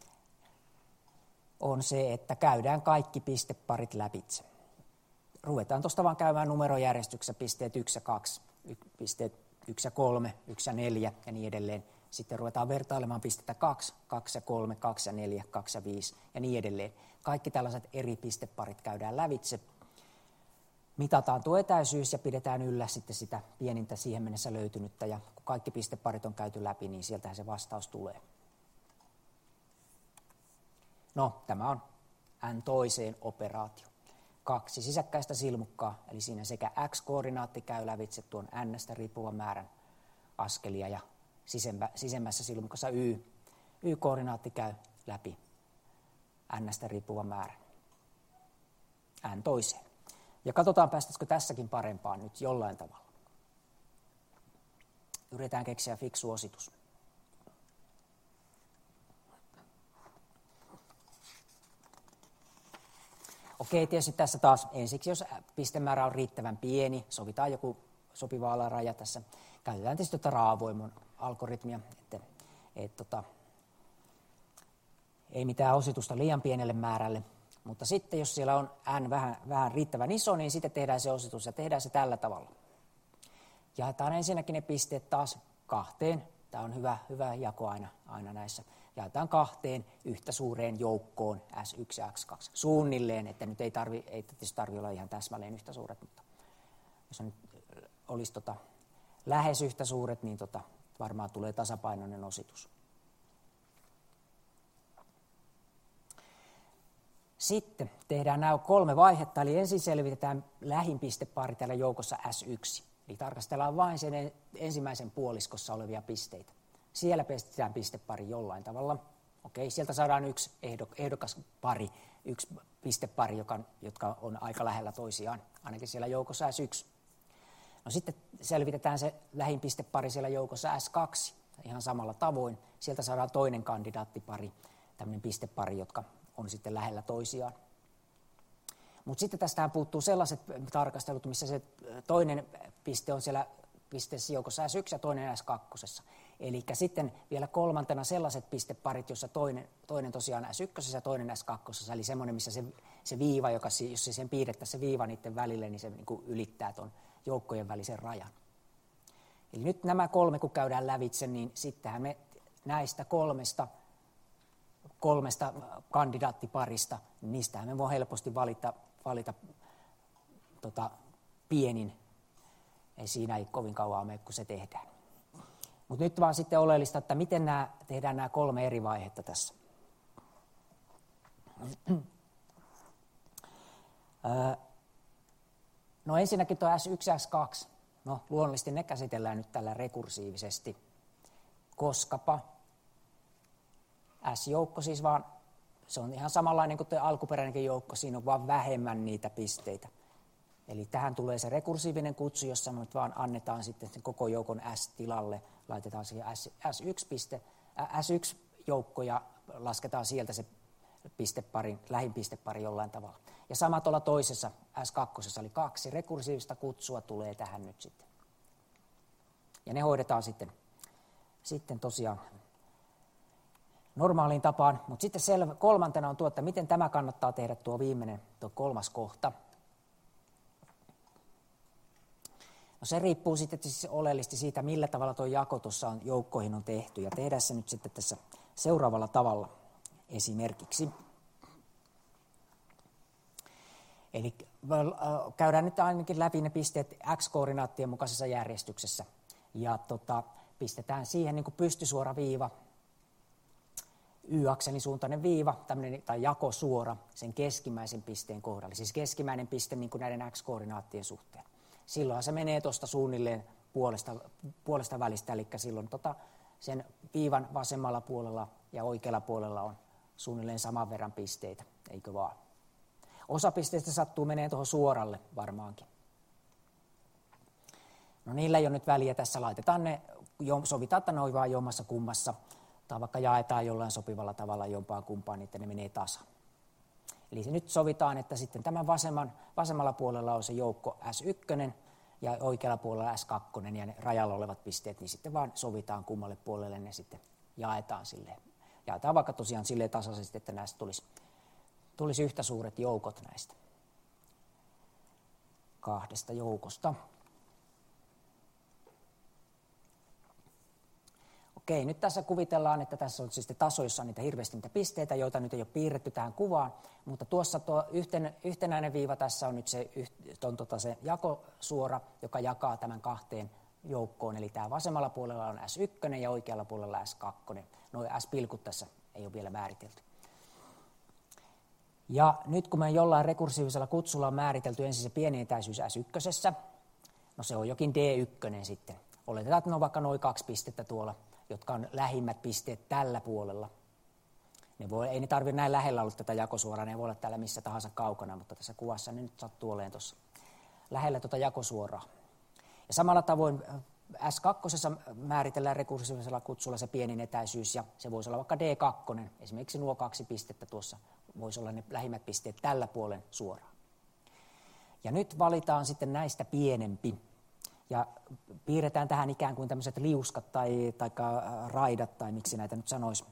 on se, että käydään kaikki pisteparit läpitse. Ruvetaan tuosta vaan käymään numerojärjestyksessä pisteet 1 ja 2, pisteet 1 ja 3, 1 ja 4 ja niin edelleen. Sitten ruvetaan vertailemaan pistettä 2, 2 ja 3, 2 ja 4, 2 ja 5 ja niin edelleen. Kaikki tällaiset eri pisteparit käydään lävitse. Mitataan tuo etäisyys ja pidetään yllä sitten sitä pienintä siihen mennessä löytynyttä. Ja kun kaikki pisteparit on käyty läpi, niin sieltähän se vastaus tulee. No, tämä on n-toiseen operaatio. 2 sisäkkäistä silmukkaa, eli siinä sekä x-koordinaatti käy lävitse tuon n-stä riippuvan määrän askelia ja sisemmässä silmukassa y-koordinaatti käy läpi n-stä riippuvan määrän n-toiseen. Ja katsotaan, päästäisikö tässäkin parempaan nyt jollain tavalla. Yritetään keksiä fiksu ositus. Okei, tietysti tässä taas ensiksi, jos pistemäärä on riittävän pieni, sovitaan joku sopiva alaraja tässä. Käytetään tietysti Raavoiman algoritmia, että ei mitään ositusta liian pienelle määrälle. Mutta sitten, jos siellä on n vähän riittävän iso, niin sitten tehdään se ositus ja tehdään se tällä tavalla. Jaetaan ensinnäkin ne pisteet taas 2. Tämä on hyvä jako aina näissä. Jaetaan 2 yhtä suureen joukkoon S1 ja X2 suunnilleen, että nyt ei tietysti tarvitse olla ihan täsmälleen yhtä suuret, mutta jos on nyt olisi lähes yhtä suuret, niin varmaan tulee tasapainoinen ositus. Sitten tehdään nämä 3 vaihetta, eli ensin selvitetään lähin pistepari täällä joukossa S1. Eli tarkastellaan vain sen ensimmäisen puoliskossa olevia pisteitä. Siellä pestetään pistepari jollain tavalla. Okei, sieltä saadaan yksi ehdokas pari, yksi pistepari, jotka on aika lähellä toisiaan, ainakin siellä joukossa S1. No sitten selvitetään se lähin pistepari siellä joukossa S2 ihan samalla tavoin. Sieltä saadaan toinen kandidaattipari, tämmöinen pistepari, jotka on sitten lähellä toisiaan. Mutta sitten tästähän puuttuu sellaiset tarkastelut, missä se toinen piste on siellä pisteessä joukossa S1 ja toinen S2. Eli sitten vielä kolmantena sellaiset pisteparit, jossa toinen tosiaan S1 ja toinen S2. Eli semmoinen, missä se viiva, jos sen piirrettäisiin se viiva niiden välille, niin se niin kuin ylittää tuon joukkojen välisen rajan. Eli nyt nämä 3, kun käydään lävitse, niin sittenhän me näistä kolmesta kandidaattiparista, niin niistähän me voi helposti valita pienin. Siinä ei kovin kauan mene, kun se tehdään. Mutta nyt vaan sitten oleellista, että miten tehdään nämä 3 eri vaihetta tässä. No ensinnäkin tuo S1 ja S2. No luonnollisesti ne käsitellään nyt tällä rekursiivisesti, koskapa S-joukko siis vaan, se on ihan samanlainen kuin tuo alkuperäinenkin joukko, siinä on vaan vähemmän niitä pisteitä. Eli tähän tulee se rekursiivinen kutsu, jossa me nyt vaan annetaan sitten sen koko joukon S-tilalle, laitetaan siihen S1-joukko ja lasketaan sieltä se lähin pistepari jollain tavalla. Ja sama tuolla toisessa S2, eli 2 rekursiivista kutsua tulee tähän nyt sitten. Ja ne hoidetaan sitten tosiaan normaaliin tapaan, mutta sitten kolmantena on tuo, että miten tämä kannattaa tehdä tuo viimeinen, tuo 3. kohta. No se riippuu sitten siis oleellisesti siitä, millä tavalla tuo jako tuossa joukkoihin on tehty, ja tehdään se nyt sitten tässä seuraavalla tavalla esimerkiksi. Eli käydään nyt ainakin läpi ne pisteet x-koordinaattien mukaisessa järjestyksessä, ja pistetään siihen niin kuin pystysuora viiva, y-akselin suuntainen viiva, tai jakosuora sen keskimmäisen pisteen kohdalle, siis keskimmäinen piste niin kuin näiden x-koordinaattien suhteen. Silloinhan se menee tuosta suunnilleen puolesta välistä, eli silloin sen viivan vasemmalla puolella ja oikealla puolella on suunnilleen saman verran pisteitä, eikö vaan? Osa pisteistä sattuu menee tuohon suoralle varmaankin. No niillä ei ole nyt väliä, tässä laitetaan ne, sovitaan, että ne on vaan jommassa kummassa, tai vaikka jaetaan jollain sopivalla tavalla jompaan kumpaan, niin että ne menee tasan. Eli se nyt sovitaan, että sitten tämän vasemmalla puolella on se joukko S1 ja oikealla puolella S2 ja ne rajalla olevat pisteet, niin sitten vaan sovitaan kummalle puolelle ne sitten jaetaan silleen. Jaetaan vaikka tosiaan silleen tasaisesti, että näistä tulisi yhtä suuret joukot näistä 2 joukosta. Okei, nyt tässä kuvitellaan, että tässä on siis tasoissa niitä hirveästi niitä pisteitä, joita nyt ei ole piirretty tähän kuvaan, mutta tuossa tuo yhtenäinen viiva tässä on nyt se jakosuora, joka jakaa tämän 2 joukkoon, eli tämä vasemmalla puolella on S1 ja oikealla puolella S2. Nuo S-pilkut tässä ei ole vielä määritelty. Ja nyt kun me jollain rekursiivisella kutsulla on määritelty ensin se pieni etäisyys S1, no se on jokin D1 sitten. Oletetaan, että ne on vaikka noin 2 pistettä tuolla, jotka on lähimmät pisteet tällä puolella. Ei ne tarvitse näin lähellä olla tätä jakosuoraa, ne voi olla täällä missä tahansa kaukana, mutta tässä kuvassa ne nyt sattuu olemaan tuossa lähellä tuota jakosuoraa. Ja samalla tavoin S2 määritellään rekursiivisella kutsulla se pienin etäisyys, ja se voisi olla vaikka D2, esimerkiksi nuo 2 pistettä tuossa, voisi olla ne lähimmät pisteet tällä puolen suoraan. Ja nyt valitaan sitten näistä pienempi. Ja piirretään tähän ikään kuin tämmöiset liuskat tai raidat, tai miksi näitä nyt sanoisi.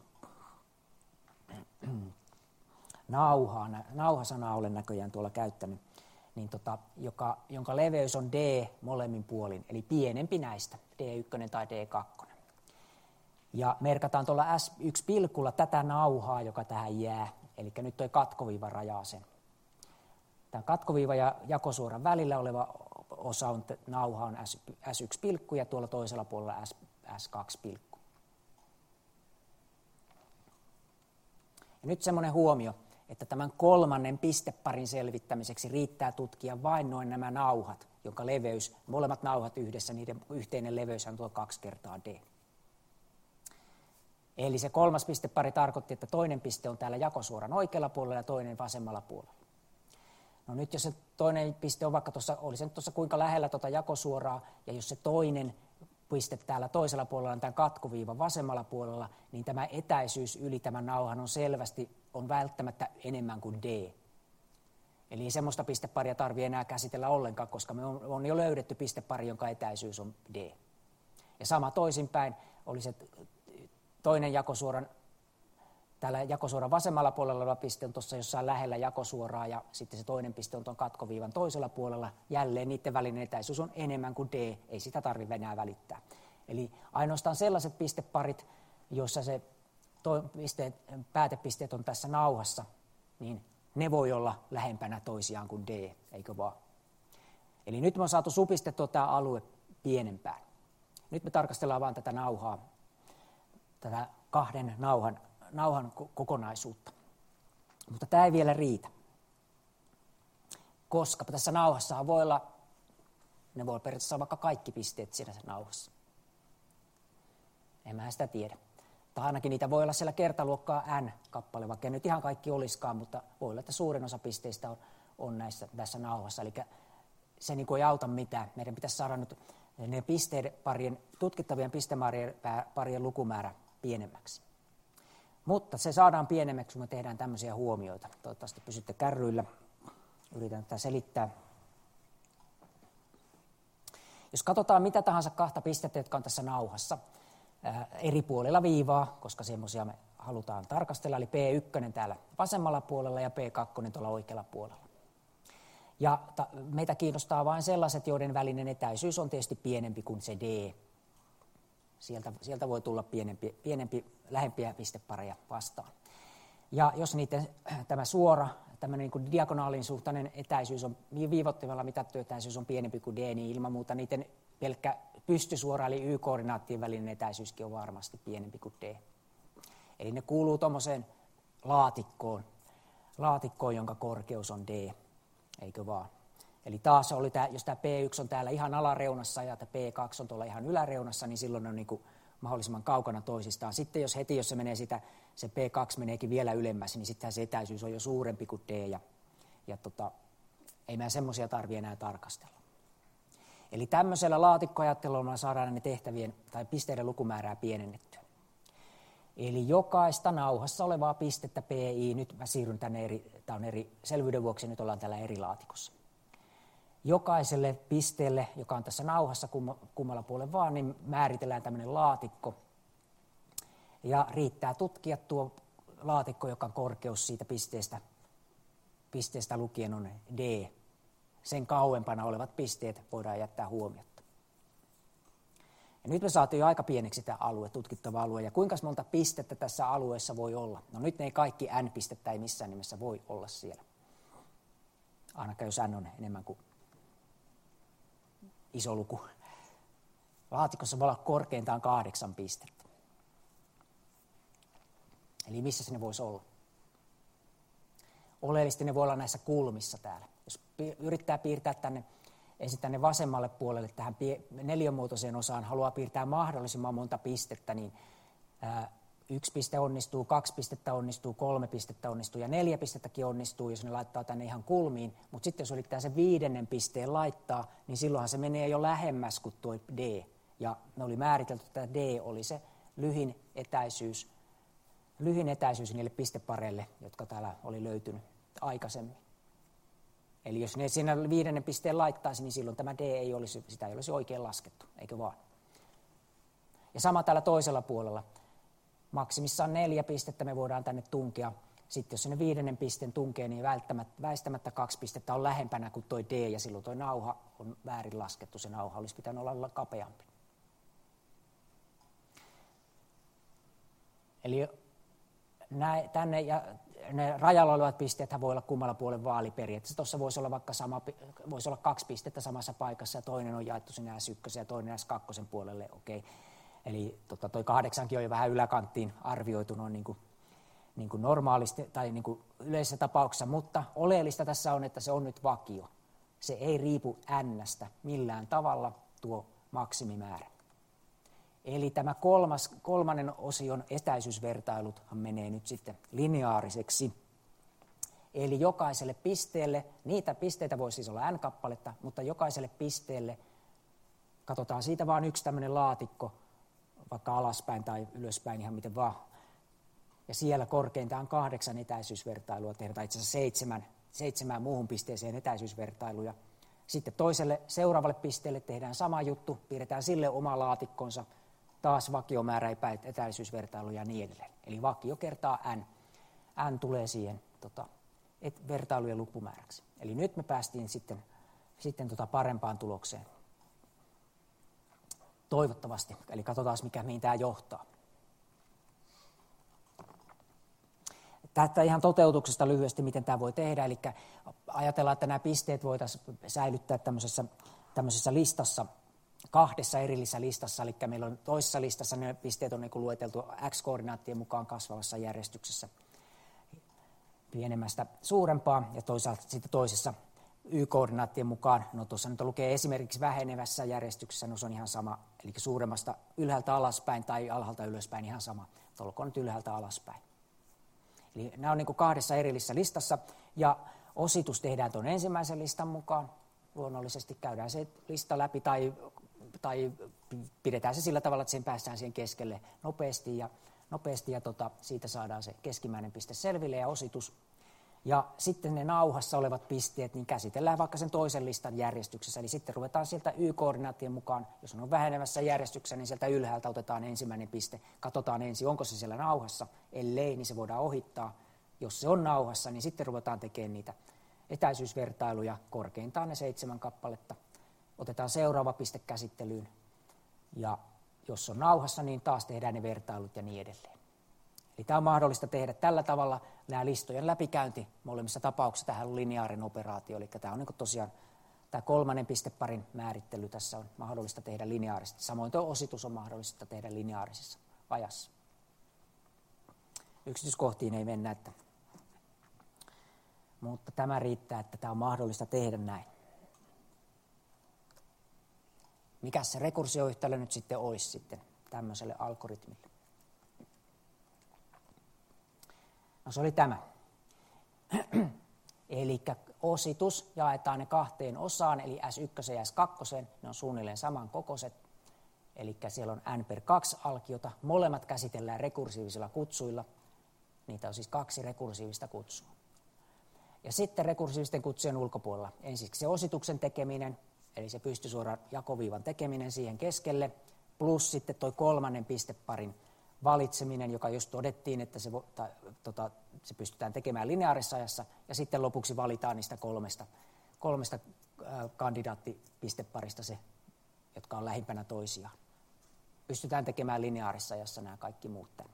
Nauha-sanaa olen näköjään tuolla käyttänyt, niin jonka leveys on D molemmin puolin, eli pienempi näistä, D1 tai D2. Ja merkataan tuolla S1-pilkulla tätä nauhaa, joka tähän jää, eli nyt tuo katkoviiva rajaa sen. Tämän katkoviiva ja jakosuoran välillä osa on, nauha on S1 pilkku ja tuolla toisella puolella S2 pilkku. Ja nyt semmoinen huomio, että tämän kolmannen pisteparin selvittämiseksi riittää tutkia vain noin nämä nauhat, jonka leveys, molemmat nauhat yhdessä, niiden yhteinen leveys on tuo 2 kertaa d. Eli se kolmas pistepari tarkoitti, että toinen piste on täällä jakosuoran oikealla puolella ja toinen vasemmalla puolella. No nyt jos se toinen piste on vaikka tuossa, oli se nyt tuossa kuinka lähellä tuota jakosuoraa, ja jos se toinen piste täällä toisella puolella on tämän katkoviivan vasemmalla puolella, niin tämä etäisyys yli tämän nauhan on välttämättä enemmän kuin d. Eli ei semmoista pisteparia tarvitse enää käsitellä ollenkaan, koska me on jo löydetty pistepari, jonka etäisyys on d. Ja sama toisinpäin oli se toinen täällä jakosuoran vasemmalla puolella oleva piste on tuossa jossain lähellä jakosuoraa ja sitten se toinen piste on tuon katkoviivan toisella puolella. Jälleen niiden välinen etäisyys on enemmän kuin d, ei sitä tarvitse enää välittää. Eli ainoastaan sellaiset pisteparit, joissa se päätepisteet on tässä nauhassa, niin ne voi olla lähempänä toisiaan kuin d, eikö vaan? Eli nyt me on saatu supistettua tämä alue pienempään. Nyt me tarkastellaan vain tätä nauhaa, tätä kahden nauhan kokonaisuutta. Mutta tämä ei vielä riitä, koska tässä nauhassahan voi olla, ne voi periaatteessa olla vaikka kaikki pisteet siinä nauhassa. En mä sitä tiedä. Tai ainakin niitä voi olla siellä kertaluokkaa n kappale, vaikka ei nyt ihan kaikki olisikaan, mutta voi olla, että suurin osa pisteistä on tässä nauhassa. Eli se niin kuin ei auta mitään. Meidän pitäisi saada nyt ne tutkittavien pisteparien lukumäärä pienemmäksi. Mutta se saadaan pienemmäksi, kun me tehdään tämmöisiä huomioita. Toivottavasti pysytte kärryillä. Yritän tätä selittää. Jos katsotaan mitä tahansa kahta pistettä, jotka on tässä nauhassa, eri puolilla viivaa, koska semmoisia me halutaan tarkastella, eli P1 täällä vasemmalla puolella ja P2 tuolla oikealla puolella. Ja meitä kiinnostaa vain sellaiset, joiden välinen etäisyys on tietysti pienempi kuin se d. Sieltä voi tulla pienempi lähempiä pistepareja vastaan. Ja jos tämä suora, tämmöinen niin kuin diagonaalin suhtainen etäisyys on viivottimella mitattu etäisyys on pienempi kuin d, niin ilman muuta niiden pelkkä pystysuora eli y-koordinaattien välinen etäisyyskin on varmasti pienempi kuin d. Eli ne kuuluu tuommoiseen laatikkoon, jonka korkeus on d, eikö vaan? Eli taas jos tämä P1 on täällä ihan alareunassa ja tämä P2 on tuolla ihan yläreunassa, niin silloin ne on niin kuin mahdollisimman kaukana toisistaan. Sitten jos se menee se P2 meneekin vielä ylemmäs, niin sittenhän se etäisyys on jo suurempi kuin d, ja ei meidän semmoisia tarvitse enää tarkastella. Eli tämmöisellä laatikkoajattelulla saadaan ne tehtävien tai pisteiden lukumäärää pienennettyä. Eli jokaista nauhassa olevaa pistettä PI, nyt mä siirryn tänne tämä on eri, selvyyden vuoksi nyt ollaan täällä eri laatikossa. Jokaiselle pisteelle, joka on tässä nauhassa kummalla puolella vaan, niin määritellään tämmöinen laatikko. Ja riittää tutkia tuo laatikko, joka on korkeus siitä pisteestä lukien on d. Sen kauempana olevat pisteet voidaan jättää huomiotta. Ja nyt me saatiin jo aika pieneksi tämä alue, tutkittava alue. Ja kuinka monta pistettä tässä alueessa voi olla? No nyt ne ei kaikki n-pistettä ei missään nimessä voi olla siellä. Ainakaan jos n on enemmän kuin iso luku. Laatikossa voi olla korkeintaan 8 pistettä. Eli missä ne voisi olla? Oleellisesti ne voi olla näissä kulmissa täällä. Jos yrittää piirtää tänne vasemmalle puolelle tähän neliömuotoiseen osaan, haluaa piirtää mahdollisimman monta pistettä, niin 1 piste onnistuu, 2 pistettä onnistuu, 3 pistettä onnistuu ja 4 pistettäkin onnistuu, jos ne laittaa tänne ihan kulmiin. Mutta sitten jos yrittää sen 5. pisteen laittaa, niin silloinhan se menee jo lähemmäs kuin tuo d. Ja me oli määritelty, että d oli se lyhin etäisyys niille pistepareille, jotka täällä oli löytynyt aikaisemmin. Eli jos ne siinä 5. pisteen laittaisi, niin silloin tämä d sitä ei olisi oikein laskettu, eikö vaan? Ja sama täällä toisella puolella. Maksimissaan 4 pistettä me voidaan tänne tunkea. Sitten jos sinne 5. pisteen tunkee, niin väistämättä 2 pistettä on lähempänä kuin tuo d, ja silloin tuo nauha on väärin laskettu. Se nauha olisi pitänyt olla kapeampi. Eli tänne, ja ne rajalla olevat pisteet voi olla kummalla puolen vaali periaatteessa. Tuossa voisi olla vaikka voisi olla 2 pistettä samassa paikassa ja toinen on jaettu sinne S1 ja toinen S2 puolelle. Okei. Eli toi 8 on jo vähän yläkanttiin arvioitu noin niin kuin normaalisti tai niin kuin yleisessä tapauksessa, mutta oleellista tässä on, että se on nyt vakio. Se ei riipu N:stä millään tavalla tuo maksimimäärä. Eli tämä kolmannen osion etäisyysvertailuthan menee nyt sitten lineaariseksi. Eli jokaiselle pisteelle, niitä pisteitä voi siis olla n-kappaletta, mutta jokaiselle pisteelle katsotaan siitä vaan yksi tämmöinen laatikko, vaikka alaspäin tai ylöspäin, ihan miten vaan. Ja siellä korkeintaan 8 etäisyysvertailua tehdään, tai itse asiassa 7 muuhun pisteeseen etäisyysvertailuja. Sitten toiselle seuraavalle pisteelle tehdään sama juttu, piirretään sille oma laatikkonsa, taas vakiomäärä etäisyysvertailuja ja niin edelleen. Eli vakio kertaa n. N tulee siihen vertailujen lopumääräksi. Eli nyt me päästiin sitten parempaan tulokseen. Toivottavasti. Eli katsotaan, mihin tämä johtaa. Tätä ihan toteutuksesta lyhyesti, miten tämä voi tehdä. Eli ajatellaan, että nämä pisteet voitaisiin säilyttää tämmöisessä listassa, 2 erillisessä listassa. Eli meillä on toisessa listassa ne pisteet on lueteltu x-koordinaattien mukaan kasvavassa järjestyksessä pienemmästä suurempaa. Ja toisaalta sitten toisessa y-koordinaattien mukaan, no tuossa nyt lukee esimerkiksi vähenevässä järjestyksessä, no se on ihan sama. Eli suuremmasta ylhäältä alaspäin tai alhaalta ylöspäin ihan sama. Olkoon nyt ylhäältä alaspäin. Eli nämä on 2 erillisessä listassa, ja ositus tehdään tuon ensimmäisen listan mukaan. Luonnollisesti käydään se lista läpi, tai pidetään se sillä tavalla, että sen päästään siihen keskelle nopeasti, ja siitä saadaan se keskimmäinen piste selville ja ositus. Ja sitten ne nauhassa olevat pisteet, niin käsitellään vaikka sen toisen listan järjestyksessä. Eli sitten ruvetaan sieltä y-koordinaattien mukaan, jos on vähenevässä järjestyksessä, niin sieltä ylhäältä otetaan ensimmäinen piste. Katsotaan ensin, onko se siellä nauhassa. Ellei, niin se voidaan ohittaa. Jos se on nauhassa, niin sitten ruvetaan tekemään niitä etäisyysvertailuja, korkeintaan ne 7 kappaletta. Otetaan seuraava piste käsittelyyn. Ja jos on nauhassa, niin taas tehdään ne vertailut ja niin edelleen. Eli tämä on mahdollista tehdä tällä tavalla. Nämä listojen läpikäynti molemmissa tapauksissa tähän on lineaarinen operaatio. Eli tämä on tosiaan tämä 3. pisteparin määrittely tässä on mahdollista tehdä lineaarisesti. Samoin tuo ositus on mahdollista tehdä lineaarisessa ajassa. Yksityiskohtiin ei mennä, mutta tämä riittää, että tämä on mahdollista tehdä näin. Mikäs se rekursioyhtälö nyt sitten olisi sitten tämmöiselle algoritmille? No se oli tämä. Eli ositus jaetaan ne 2 osaan, eli S1 ja S2, ne on suunnilleen samankokoiset. Eli siellä on n per 2 alkiota. Molemmat käsitellään rekursiivisilla kutsuilla. Niitä on siis 2 rekursiivista kutsua. Ja sitten rekursiivisten kutsujen ulkopuolella ensiksi se osituksen tekeminen, eli se pystysuoran jakoviivan tekeminen siihen keskelle, plus sitten tuo 3. pisteparin valitseminen, joka just todettiin, että se pystytään tekemään lineaarisessa ajassa, ja sitten lopuksi valitaan niistä kolmesta kandidaattipisteparista se, jotka on lähimpänä toisiaan. Pystytään tekemään lineaarisessa ajassa nämä kaikki muut tänne.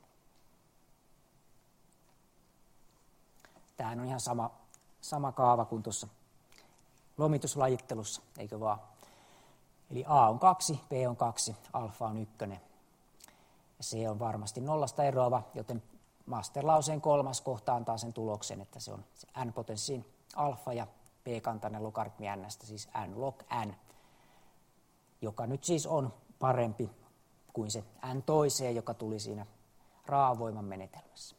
Tämähän on ihan sama kaava kuin tuossa lomituslajittelussa, eikö vaan? Eli A on 2, B on 2, alfa on 1. Ja C on varmasti 0 eroava, joten masterlauseen 3. kohta antaa sen tuloksen, että se on se n-potenssiin alfa ja p-kantainen logaritmi n:stä, siis n log n, joka nyt siis on parempi kuin se n toiseen, joka tuli siinä raavoiman menetelmässä.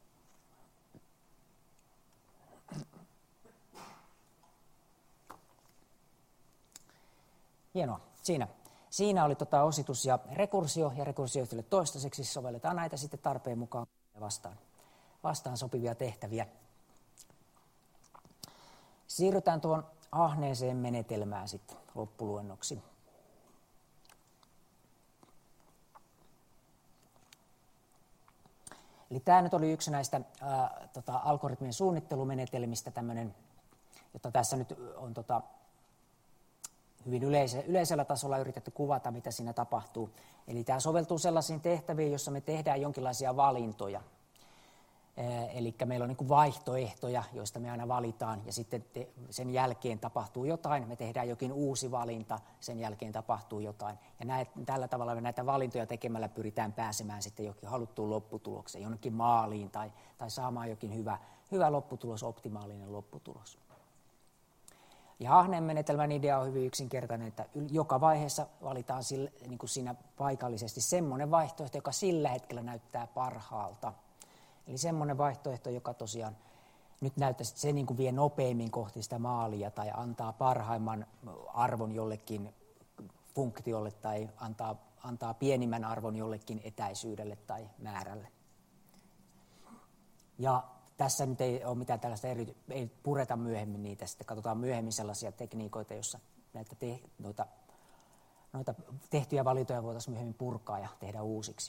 Hienoa. Siinä oli ositus ja rekursioyhtälö toistaiseksi. Sovelletaan näitä sitten tarpeen mukaan vastaan sopivia tehtäviä. Siirrytään tuon ahneeseen menetelmään sitten loppuluennoksi. Eli tämä nyt oli yksi näistä algoritmien suunnittelumenetelmistä, tämmöinen, jota tässä nyt on hyvin yleisellä tasolla yritetty kuvata, mitä siinä tapahtuu. Eli tämä soveltuu sellaisiin tehtäviin, joissa me tehdään jonkinlaisia valintoja. Eli meillä on niin kuin vaihtoehtoja, joista me aina valitaan, ja sitten sen jälkeen tapahtuu jotain, me tehdään jokin uusi valinta, sen jälkeen tapahtuu jotain. Ja tällä tavalla me näitä valintoja tekemällä pyritään pääsemään sitten jokin haluttuun lopputulokseen, jonnekin maaliin tai saamaan jokin hyvä lopputulos, optimaalinen lopputulos. Ja ahneen menetelmän idea on hyvin yksinkertainen, että joka vaiheessa valitaan niin kuin siinä paikallisesti semmoinen vaihtoehto, joka sillä hetkellä näyttää parhaalta. Eli semmoinen vaihtoehto, joka tosiaan nyt näyttäisi, että se niin kuin vie nopeimmin kohti sitä maalia tai antaa parhaimman arvon jollekin funktiolle tai antaa pienimmän arvon jollekin etäisyydelle tai määrälle. Ja tässä nyt ei ole mitään tällaista ei pureta myöhemmin niitä, sitten katsotaan myöhemmin sellaisia tekniikoita, joissa näitä noita tehtyjä valintoja voitaisiin myöhemmin purkaa ja tehdä uusiksi.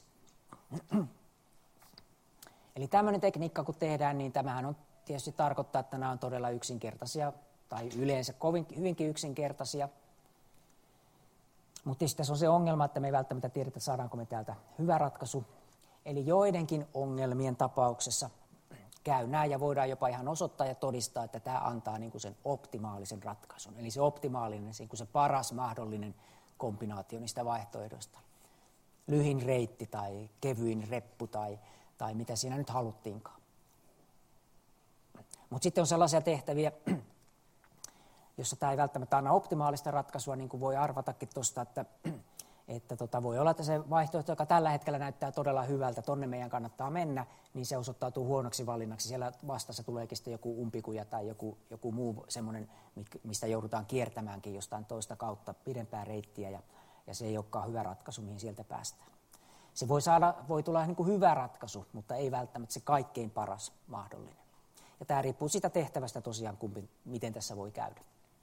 Eli tämmöinen tekniikka kun tehdään, niin tämähän on tietysti tarkoittaa, että nämä on todella yksinkertaisia tai yleensä hyvinkin yksinkertaisia. Mutta tässä on se ongelma, että me ei välttämättä tiedetä, saadaanko me täältä hyvä ratkaisu. Eli joidenkin ongelmien tapauksessa käy näin ja voidaan jopa ihan osoittaa ja todistaa, että tämä antaa niin kuin sen optimaalisen ratkaisun. Eli se optimaalinen, se paras mahdollinen kombinaatio niistä vaihtoehdoista. Lyhin reitti tai kevyin reppu tai mitä siinä nyt haluttiinkaan. Mutta sitten on sellaisia tehtäviä, jossa tämä ei välttämättä anna optimaalista ratkaisua, niin kuin voi arvatakin tuosta, että voi olla, että se vaihtoehto, joka tällä hetkellä näyttää todella hyvältä, tonne meidän kannattaa mennä, niin se osoittautuu huonoksi valinnaksi. Siellä vastassa tuleekin sitten joku umpikuja tai joku muu semmoinen, mistä joudutaan kiertämäänkin jostain toista kautta pidempää reittiä, ja se ei olekaan hyvä ratkaisu, mihin sieltä päästään. Se voi tulla niin kuin hyvä ratkaisu, mutta ei välttämättä se kaikkein paras mahdollinen. Ja tämä riippuu siitä tehtävästä tosiaan, miten tässä voi käydä.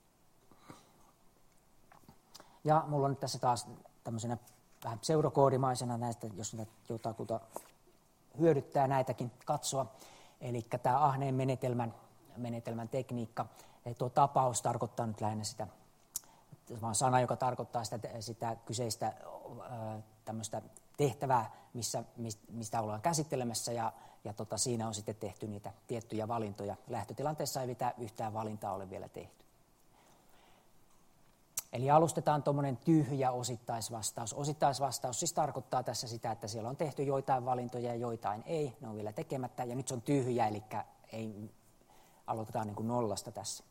Ja mulla on nyt tässä taas tämmöisenä vähän pseudokoodimaisena näistä, jos jotakuta hyödyttää näitäkin katsoa. Eli tämä ahneen menetelmän tekniikka. Tuo tapaus tarkoittaa nyt lähinnä sitä, vaan sana, joka tarkoittaa sitä kyseistä tämmöistä tehtävää, mistä ollaan käsittelemässä, ja siinä on sitten tehty niitä tiettyjä valintoja. Lähtötilanteessa ei yhtään valintaa ole vielä tehty. Eli alustetaan tuommoinen tyhjä osittaisvastaus. Osittaisvastaus siis tarkoittaa tässä sitä, että siellä on tehty joitain valintoja ja joitain ei, ne on vielä tekemättä, ja nyt se on tyhjä, eli aloitetaan niin kuin nollasta tässä.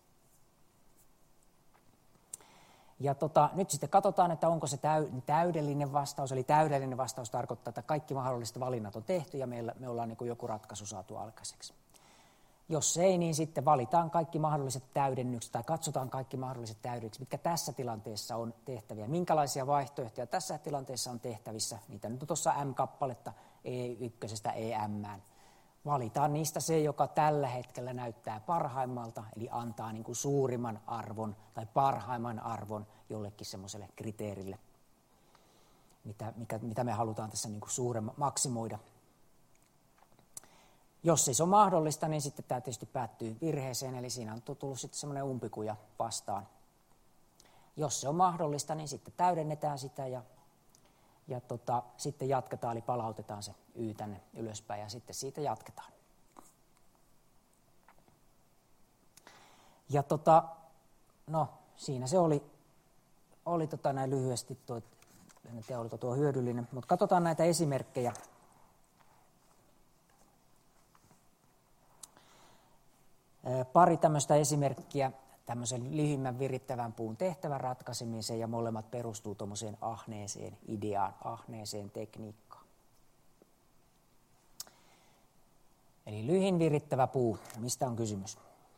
Ja nyt sitten katsotaan, että onko se täydellinen vastaus, eli täydellinen vastaus tarkoittaa, että kaikki mahdolliset valinnat on tehty ja me ollaan niin kuin joku ratkaisu saatu aikaiseksi. Jos ei, niin sitten valitaan kaikki mahdolliset täydennykset tai katsotaan kaikki mahdolliset täydennykset, mitkä tässä tilanteessa on tehtäviä. Minkälaisia vaihtoehtoja tässä tilanteessa on tehtävissä, niitä nyt on tuossa M-kappaletta E1:stä EM:ään. Valitaan niistä se, joka tällä hetkellä näyttää parhaimmalta, eli antaa niin kuin suurimman arvon tai parhaimman arvon jollekin semmoiselle kriteerille, mitä me halutaan tässä niin kuin maksimoida. Jos ei se ole mahdollista, niin sitten tämä tietysti päättyy virheeseen, eli siinä on tullut sitten semmoinen umpikuja vastaan. Jos se on mahdollista, niin sitten täydennetään sitä ja sitten jatketaan, eli palautetaan se Y tänne ylöspäin ja sitten siitä jatketaan. Ja siinä se oli näin lyhyesti, en tiedä oliko tuo hyödyllinen, mutta katsotaan näitä esimerkkejä. Pari tämmöistä esimerkkiä tämmöisen lyhimmän virittävän puun tehtävän ratkaisemiseen, ja molemmat perustuu tuommoiseen ahneeseen ideaan, ahneeseen tekniikkaan. Eli lyhin virittävä puu, mistä on kysymys?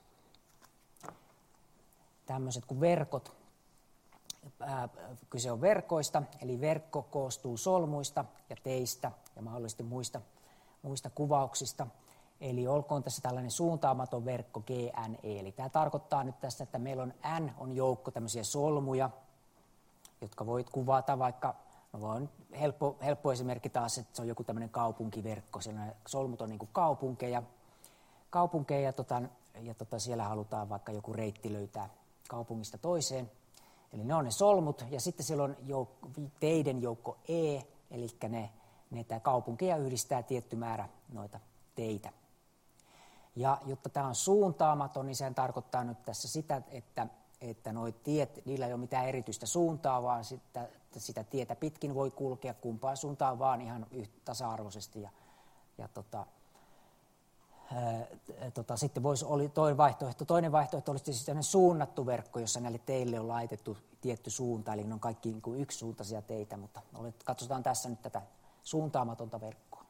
Tämmöiset kuin verkot, kyse on verkoista, eli verkko koostuu solmuista ja teistä ja mahdollisesti muista kuvauksista. Eli olkoon tässä tällainen suuntaamaton verkko GNE. Eli tämä tarkoittaa nyt tässä, että meillä on N on joukko tämmöisiä solmuja, jotka voit kuvata vaikka, on helppo esimerkki taas, että se on joku tämmöinen kaupunkiverkko. Siellä solmut on niin kuin kaupunkeja ja siellä halutaan vaikka joku reitti löytää kaupungista toiseen. Eli ne on ne solmut, ja sitten siellä on teiden joukko E, eli ne kaupunkeja yhdistää tietty määrä noita teitä. Ja jotta tämä on suuntaamaton, niin sehän tarkoittaa nyt tässä sitä, että nuo tiet, niillä ei ole mitään erityistä suuntaa, vaan sitä tietä pitkin voi kulkea kumpaan suuntaan vaan ihan tasa-arvoisesti. Sitten oli toinen vaihtoehto olisi siis sellainen suunnattu verkko, jossa näille teille on laitettu tietty suunta, eli ne on kaikki niin kuin yksisuuntaisia teitä, mutta katsotaan tässä nyt tätä suuntaamatonta verkkoa.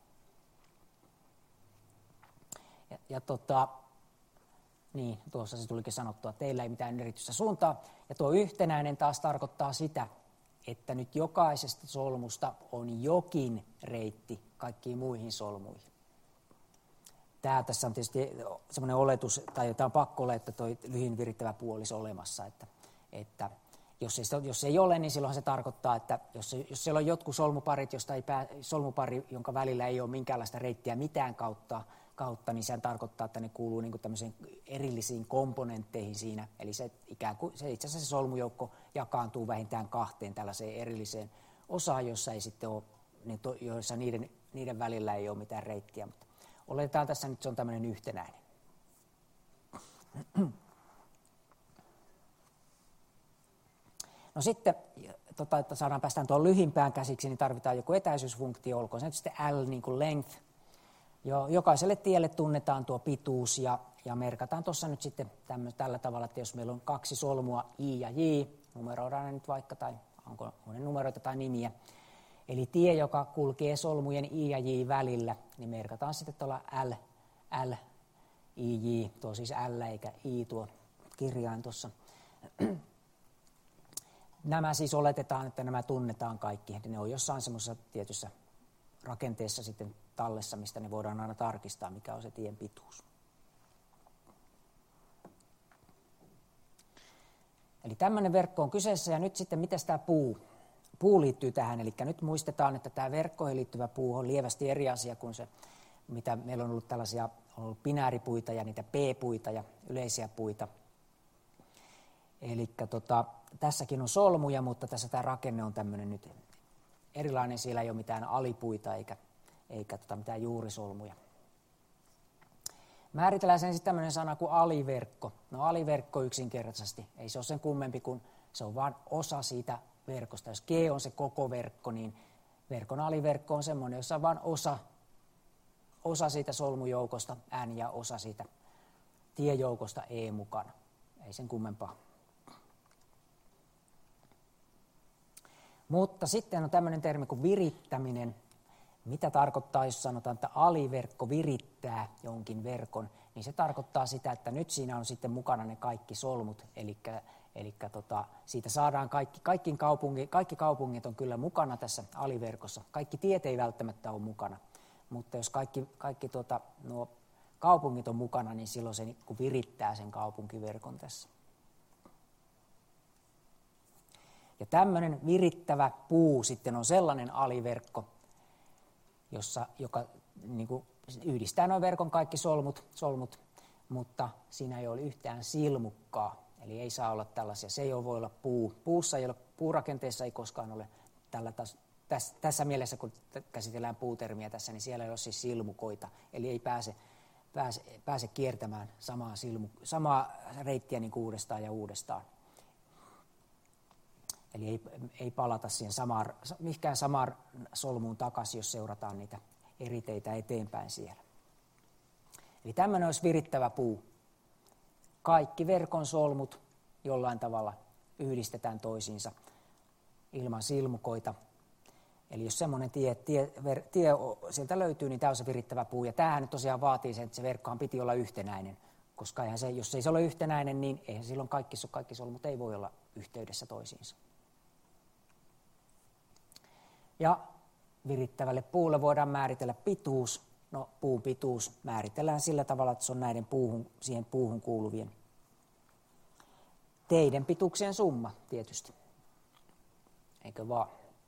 Niin, tuossa se tulikin sanottua, että teillä ei mitään erityistä suuntaa. Ja tuo yhtenäinen taas tarkoittaa sitä, että nyt jokaisesta solmusta on jokin reitti kaikkiin muihin solmuihin. Tämä tässä on tietysti semmoinen oletus, tai tämä on pakko olla, että tuo lyhin virittävä puoli olisi olemassa. Että jos ei ole, niin silloin se tarkoittaa, että jos siellä on jotkut solmuparit, solmupari, jonka välillä ei ole minkäänlaista reittiä mitään kautta, niin se tarkoittaa, että ne kuuluu niin kuin tämmöisiin erillisiin komponentteihin siinä. Eli se itse asiassa se solmujoukko jakaantuu vähintään kahteen tällaiseen erilliseen osaan, jossa ei sitten ole, joissa niiden välillä ei ole mitään reittiä. Mutta oletetaan tässä nyt se on tämmöinen yhtenäinen. No sitten, että päästään tuon lyhimpään käsiksi, niin tarvitaan joku etäisyysfunktio, olkoon se nyt sitten L niin kuin length. Jokaiselle tielle tunnetaan tuo pituus ja merkataan tuossa nyt sitten tällä tavalla, että jos meillä on kaksi solmua I ja J, numeroidaan ne nyt vaikka, tai onko ne numeroita tai nimiä. Eli tie, joka kulkee solmujen I ja J välillä, niin merkataan sitten tuolla L, I, J, tuo siis L eikä I tuo kirjain tuossa. Nämä siis oletetaan, että nämä tunnetaan kaikki. Ne on jossain semmoisessa tietyssä rakenteessa sitten tallessa, mistä ne voidaan aina tarkistaa, mikä on se tien pituus. Eli tämmöinen verkko on kyseessä, ja nyt sitten miten tämä puu liittyy tähän. Eli nyt muistetaan, että tämä verkkoihin liittyvä puu on lievästi eri asia kuin se, mitä meillä on ollut tällaisia binääripuita ja niitä P-puita ja yleisiä puita. Eli tässäkin on solmuja, mutta tässä tämä rakenne on tämmöinen nyt erilainen. Siellä ei ole mitään alipuita eikä mitään juurisolmuja. Määritellään sen sitten tämmöinen sana kuin aliverkko. No aliverkko yksinkertaisesti. Ei se ole sen kummempi kuin se on vain osa siitä verkosta. Jos G on se koko verkko, niin verkon aliverkko on semmoinen, jossa on vain osa siitä solmujoukosta N ja osa siitä tiejoukosta E mukana. Ei sen kummempaa. Mutta sitten on tämmöinen termi kuin virittäminen. Mitä tarkoittaa, jos sanotaan, että aliverkko virittää jonkin verkon, niin se tarkoittaa sitä, että nyt siinä on sitten mukana ne kaikki solmut, eli siitä saadaan kaikki kaupungit on kyllä mukana tässä aliverkossa. Kaikki tiet ei välttämättä ole mukana, mutta jos kaikki nuo kaupungit on mukana, niin silloin se niin virittää sen kaupunkiverkon tässä. Ja tämmöinen virittävä puu sitten on sellainen aliverkko, joka niin kuin yhdistää noin verkon kaikki solmut, mutta siinä ei ole yhtään silmukkaa. Eli ei saa olla tällaisia, se ei voi olla puurakenteessa ei koskaan ole tässä mielessä, kun käsitellään puutermiä tässä, niin siellä ei ole siis silmukoita, eli ei pääse kiertämään samaa reittiä niin uudestaan ja uudestaan. Eli ei palata siihen mihinkään samaan solmuun takaisin, jos seurataan niitä eri teitä eteenpäin siellä. Eli tämmöinen olisi virittävä puu. Kaikki verkon solmut jollain tavalla yhdistetään toisiinsa ilman silmukoita. Eli jos semmoinen tie sieltä löytyy, niin tämä on se virittävä puu. Ja tämähän nyt tosiaan vaatii sen, että se verkkohan piti olla yhtenäinen. Koska jos ei se ole yhtenäinen, niin eihän silloin kaikki solmut ei voi olla yhteydessä toisiinsa. Ja virittävälle puulle voidaan määritellä pituus. No, puun pituus määritellään sillä tavalla, että se on näiden siihen puuhun kuuluvien teiden pituuksien summa tietysti. Eikö vaan?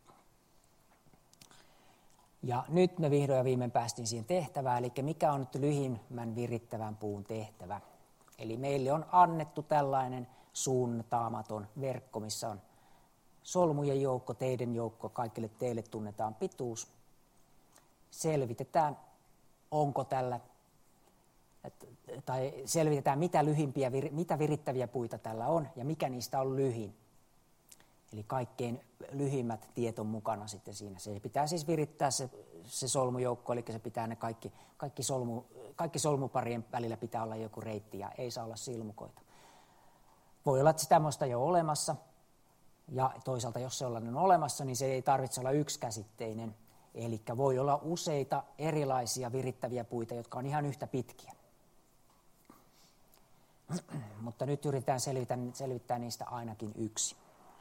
Ja nyt me vihdoin ja viimein päästiin siihen tehtävään, eli mikä on nyt lyhimmän virittävän puun tehtävä. Eli meille on annettu tällainen suuntaamaton verkko, missä on solmujen joukko, teiden joukko, kaikille teille tunnetaan pituus. Selvitetään, onko tällä tai selvitetään mitä virittäviä puita tällä on ja mikä niistä on lyhin. Eli kaikkein lyhimmät tiet on mukana sitten siinä. Se pitää siis virittää se solmujoukko, eli se pitää ne kaikki solmuparien välillä pitää olla joku reitti ja ei saa olla silmukoita. Voi olla, että sitä tämmöistä jo olemassa, ja toisaalta jos se on olemassa, niin se ei tarvitse olla yksikäsitteinen. Eli voi olla useita erilaisia virittäviä puita, jotka on ihan yhtä pitkiä. Mutta nyt yritetään selvittää niistä ainakin yksi.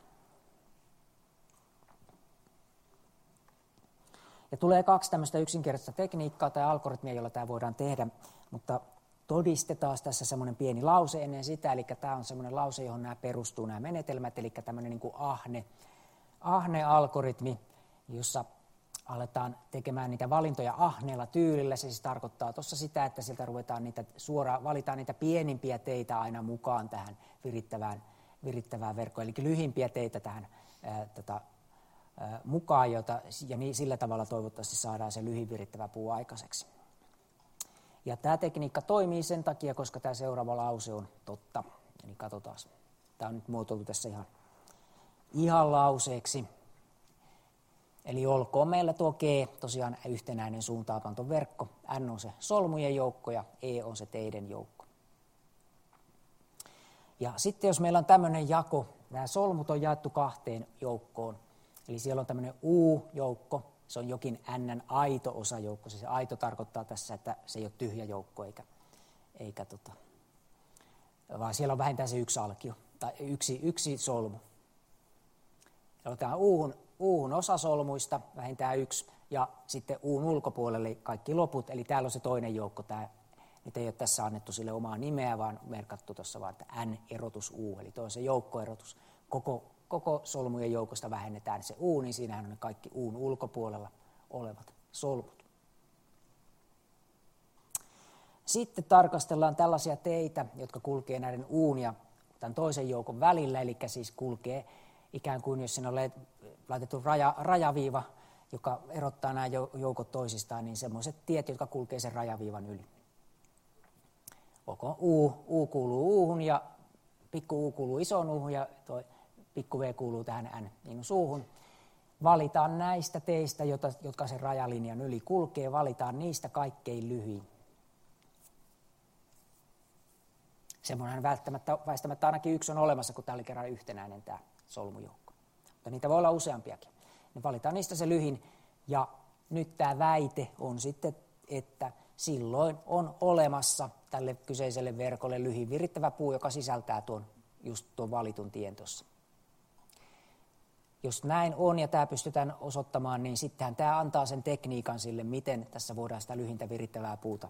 Ja tulee kaksi tämmöistä yksinkertaista tekniikkaa tai algoritmia, jolla tämä voidaan tehdä, mutta todistetaan tässä semmoinen pieni lause ennen sitä, eli tämä on semmoinen lause, johon nämä perustuu nämä menetelmät, eli tämmöinen niin kuin ahne-algoritmi, jossa aletaan tekemään niitä valintoja ahneella tyylillä. Se siis tarkoittaa tuossa sitä, että sieltä valitaan niitä pienimpiä teitä aina mukaan tähän virittävään verkkoon, eli lyhimpiä teitä tähän mukaan, ja sillä tavalla toivottavasti saadaan se lyhin virittävä puu aikaiseksi. Ja tämä tekniikka toimii sen takia, koska tämä seuraava lause on totta. Eli katsotaan. Tämä on nyt muotoiltu tässä ihan lauseeksi. Eli olkoon meillä tuo G tosiaan yhtenäinen suuntaapantoverkko. N on se solmujen joukko ja E on se teiden joukko. Ja sitten jos meillä on tämmöinen jako, nämä solmut on jaettu kahteen joukkoon. Eli siellä on tämmöinen U-joukko, se on jokin N:n aito osajoukko. Se aito tarkoittaa tässä, että se ei ole tyhjä joukko, vaan siellä on vähintään se yksi alkio, tai yksi solmu. Otetaan U:hun osa solmuista, vähintään yksi, ja sitten U:n ulkopuolelle kaikki loput, eli täällä on se toinen joukko. Nyt ei ole tässä annettu sille omaa nimeä, vaan merkattu tuossa vaan, että N-erotus U, eli tuo on se joukkoerotus. Koko solmujen joukosta vähennetään se U, niin siinähän on ne kaikki U:n ulkopuolella olevat solmut. Sitten tarkastellaan tällaisia teitä, jotka kulkee näiden U:n ja tämän toisen joukon välillä, eli siis kulkee ikään kuin jos siinä on laitettu rajaviiva, joka erottaa nämä joukot toisistaan, niin semmoiset tiet, jotka kulkee sen rajaviivan yli. U kuuluu U:hun ja pikku U kuuluu isoon U:hun ja pikku V kuuluu tähän N-suuhun. Valitaan näistä teistä, jotka sen rajalinjan yli kulkee, valitaan niistä kaikkein lyhyin. Semmoinen väistämättä ainakin yksi on olemassa, kun tämä oli kerran yhtenäinen tämä solmujoukko. Mutta niitä voi olla useampiakin. Ne valitaan niistä se lyhin, ja nyt tämä väite on sitten, että silloin on olemassa tälle kyseiselle verkolle lyhin virittävä puu, joka sisältää just tuon valitun tien tuossa. Jos näin on ja tämä pystytään osoittamaan, niin sittenhän tämä antaa sen tekniikan sille, miten tässä voidaan sitä lyhintä virittävää puuta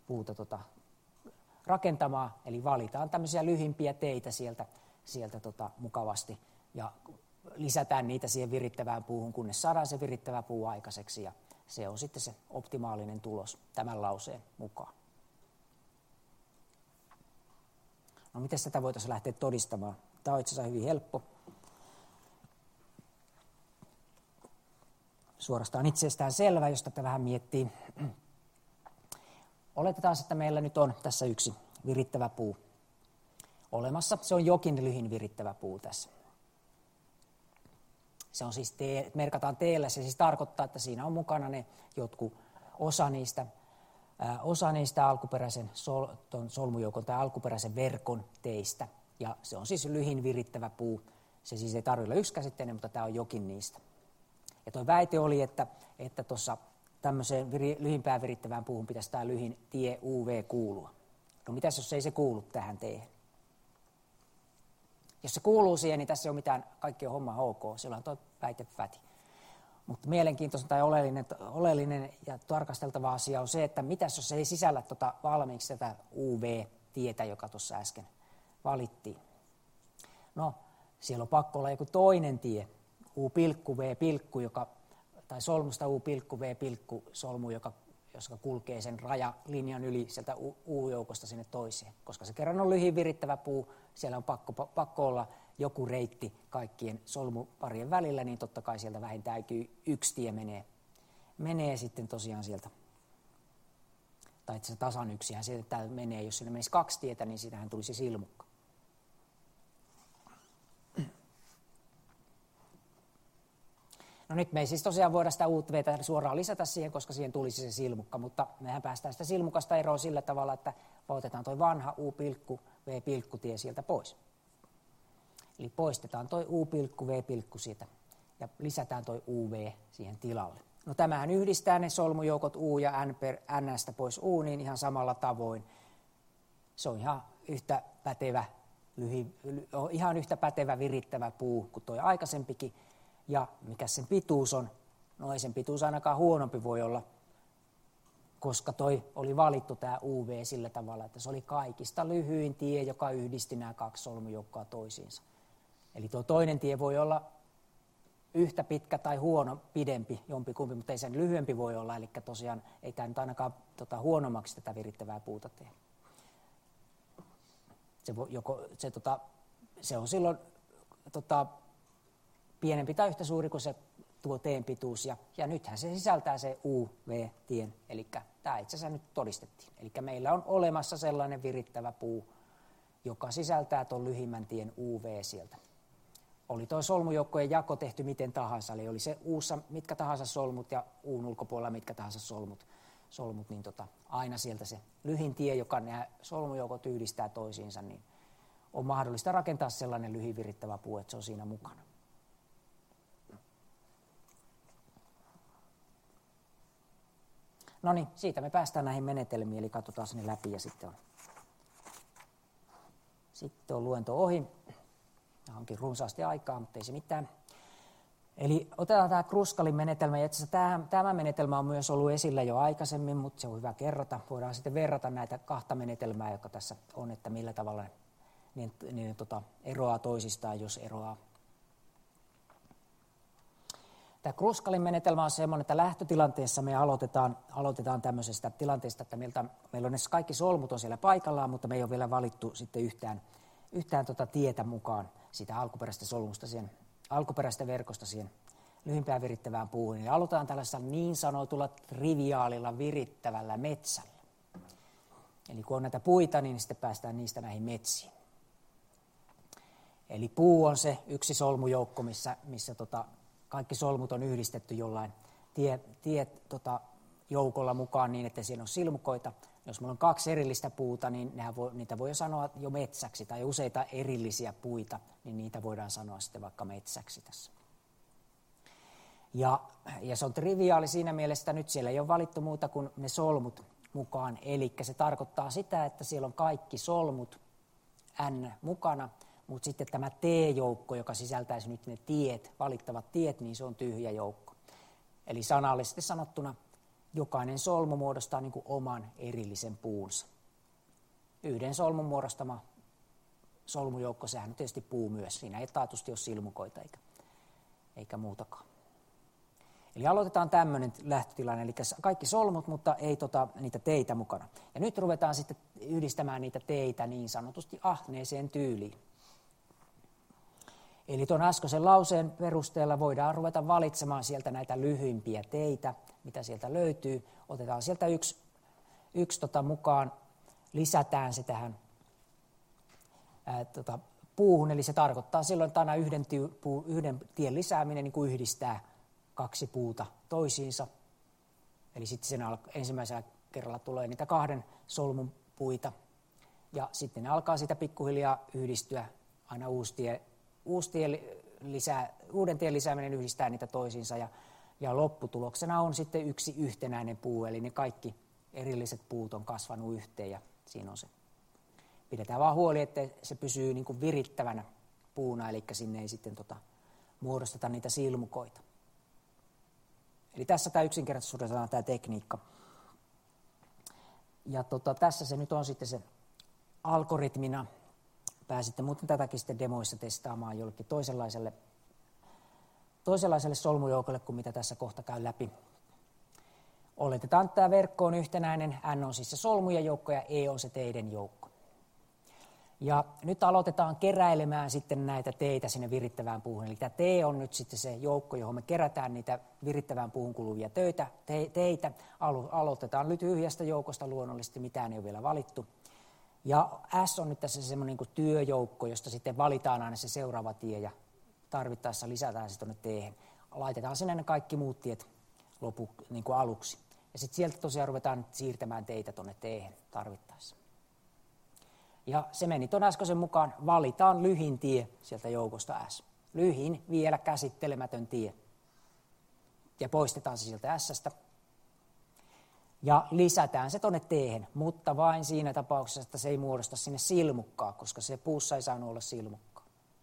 rakentamaan. Eli valitaan tämmöisiä lyhimpiä teitä sieltä mukavasti ja lisätään niitä siihen virittävään puuhun, kunnes saadaan se virittävä puu aikaiseksi. Ja se on sitten se optimaalinen tulos tämän lauseen mukaan. No miten tätä voitaisiin lähteä todistamaan? Tämä on itse asiassa hyvin helppo. Suorastaan itsestään selvä, jos tätä vähän miettii. Oletetaan, että meillä nyt on tässä yksi virittävä puu olemassa. Se on jokin lyhin virittävä puu tässä. Se on siis merkataan teellä, se siis tarkoittaa, että siinä on mukana ne jotkut osa niistä alkuperäisen solmujoukon tai alkuperäisen verkon teistä. Ja se on siis lyhin virittävä puu. Se siis ei tarvitse olla yksikäsitteinen, mutta tämä on jokin niistä. Ja tuo väite oli, että tuossa tämmöiseen lyhimpään virittävään puuhun pitäisi tämä lyhin tie UV kuulua. No mitäs jos ei se kuulu tähän teehen? Jos se kuuluu siihen, niin tässä ei ole mitään, kaikki on homma ok, silloin tuo väite päti. Mutta mielenkiintoinen tai oleellinen ja tarkasteltava asia on se, että mitäs jos se ei sisällä valmiiksi tätä UV-tietä, joka tuossa äsken valittiin. No, siellä on pakko olla joku toinen tie, U-V, tai solmusta U-V, solmu, joka kulkee sen rajalinjan yli sieltä U-joukosta sinne toiseen. Koska se kerran on lyhin virittävä puu, siellä on pakko olla joku reitti kaikkien solmuparien välillä, niin totta kai sieltä vähintään yksi tie menee sitten tosiaan sieltä Tai että se tasan yksihän sieltä menee, jos sinne menisi 2 tietä, niin siitähän tulisi silmukka. No nyt me ei siis tosiaan voida sitä uutta vetä suoraan lisätä siihen, koska siihen tulisi se silmukka, mutta mehän päästään sitä silmukasta eroon sillä tavalla, että otetaan toi vanha U-V-tie sieltä pois. Eli poistetaan toi U-V siitä ja lisätään toi UV siihen tilalle. No tämähän yhdistää ne solmujoukot U ja N per N:stä pois U niin ihan samalla tavoin. Se on ihan yhtä pätevä virittävä puu kuin toi aikaisempikin. Ja mikä sen pituus on? No ei sen pituus ainakaan huonompi voi olla, koska toi oli valittu tämä UV sillä tavalla, että se oli kaikista lyhyin tie, joka yhdisti nämä 2 solmujoukkoa toisiinsa. Eli tuo toinen tie voi olla yhtä pitkä tai pidempi, jompikumpi, mutta ei sen lyhyempi voi olla, eli tosiaan ei tämä nyt ainakaan huonommaksi tätä virittävää puuta tee. Se on silloin pienempi tai yhtä suuri kuin se tuo teen pituus, ja nythän se sisältää se UV-tien, eli tämä itse asiassa nyt todistettiin. Eli meillä on olemassa sellainen virittävä puu, joka sisältää tuon lyhimmän tien UV sieltä. Oli tuo solmujoukkojen jako tehty miten tahansa, eli oli se U:ssa mitkä tahansa solmut ja U:n ulkopuolella mitkä tahansa solmut niin aina sieltä se lyhin tie, joka nämä solmujoukot yhdistää toisiinsa, niin on mahdollista rakentaa sellainen lyhin virittävä puu, että se on siinä mukana. No niin, siitä me päästään näihin menetelmiin, eli katsotaan ne läpi ja sitten on luento ohi. Tämä onkin runsaasti aikaa, mutta ei se mitään. Eli otetaan tämä Kruskalin menetelmä. Itse asiassa tämä menetelmä on myös ollut esillä jo aikaisemmin, mutta se on hyvä kerrata. Voidaan sitten verrata näitä 2 menetelmää, jotka tässä on, että millä tavalla ne eroaa toisistaan, jos eroaa. Tämä Kruskalin menetelmä on sellainen, että lähtötilanteessa me aloitetaan tämmöisestä tilanteesta, että meillä on ne kaikki solmut on siellä paikallaan, mutta me ei ole vielä valittu sitten yhtään tietä mukaan sitä alkuperäistä solmusta, alkuperäistä verkosta siihen lyhimpään virittävään puuhun. Ja aloitetaan tällaisella niin sanotulla triviaalilla virittävällä metsällä. Eli kun on näitä puita, niin sitten päästään niistä näihin metsiin. Eli puu on se yksi solmujoukko, missä kaikki solmut on yhdistetty jollain joukolla mukaan niin, että siinä on silmukoita. Jos meillä on 2 erillistä puuta, niin niitä voi sanoa jo metsäksi, tai useita erillisiä puita, niin niitä voidaan sanoa sitten vaikka metsäksi tässä. Ja se on triviaali siinä mielessä, että nyt siellä ei ole valittu muuta kuin ne solmut mukaan. Eli se tarkoittaa sitä, että siellä on kaikki solmut N mukana, mutta sitten tämä T-joukko, joka sisältäisi nyt ne valittavat tiet, niin se on tyhjä joukko. Eli sanallisesti sanottuna jokainen solmu muodostaa niin kuin oman erillisen puunsa. Yhden solmun muodostama solmujoukko, sehän on tietysti puu myös. Siinä ei taatusti ole silmukoita eikä muutakaan. Eli aloitetaan tämmöinen lähtötilanne, eli kaikki solmut, mutta ei niitä teitä mukana. Ja nyt ruvetaan sitten yhdistämään niitä teitä niin sanotusti ahneeseen tyyliin. Eli tuon äskeisen lauseen perusteella voidaan ruveta valitsemaan sieltä näitä lyhyimpiä teitä, mitä sieltä löytyy. Otetaan sieltä yksi mukaan, lisätään se tähän puuhun, eli se tarkoittaa silloin, että aina yhden tien lisääminen niin kuin yhdistää 2 puuta toisiinsa. Eli sitten siinä ensimmäisellä kerralla tulee niitä 2 solmun puita, ja sitten ne alkaa siitä pikkuhiljaa yhdistyä, aina uuden tien lisääminen yhdistää niitä toisiinsa, ja lopputuloksena on sitten yksi yhtenäinen puu, eli ne kaikki erilliset puut on kasvanut yhteen, ja siinä on se. Pidetään vaan huoli, että se pysyy niin kuin virittävänä puuna, eli sinne ei sitten muodosteta niitä silmukoita. Eli tässä tämä yksinkertaisuudessaan tämä tekniikka. Ja tässä se nyt on sitten se algoritmina. Pääsitte muuten tätäkin sitten demoissa testaamaan jollekin toisenlaiselle solmujoukolle kuin mitä tässä kohta käy läpi. Oletetaan, että tämä verkko on yhtenäinen, N on siis se solmujen joukko ja E on se teiden joukko. Ja nyt aloitetaan keräilemään sitten näitä teitä sinne virittävään puuhun. Eli tämä T on nyt sitten se joukko, johon me kerätään niitä virittävään puuhun kuluvia teitä. Aloitetaan nyt tyhjästä joukosta luonnollisesti, mitään ei ole vielä valittu. Ja S on nyt tässä semmoinen niin kuin työjoukko, josta sitten valitaan aina se seuraava tie ja tarvittaessa lisätään se tuonne T:hen. Laitetaan sinne ne kaikki muut tiet niin kuin aluksi. Ja sitten sieltä tosiaan ruvetaan siirtämään teitä tuonne T:hen tarvittaessa. Ja se meni tuon äskeisen mukaan, valitaan lyhin tie sieltä joukosta S. Lyhin, vielä käsittelemätön tie. Ja poistetaan se sieltä S:stä. Ja lisätään se tuonne T:hen, mutta vain siinä tapauksessa, että se ei muodosta sinne silmukkaa, koska se puussa ei saanut olla silmukkaa.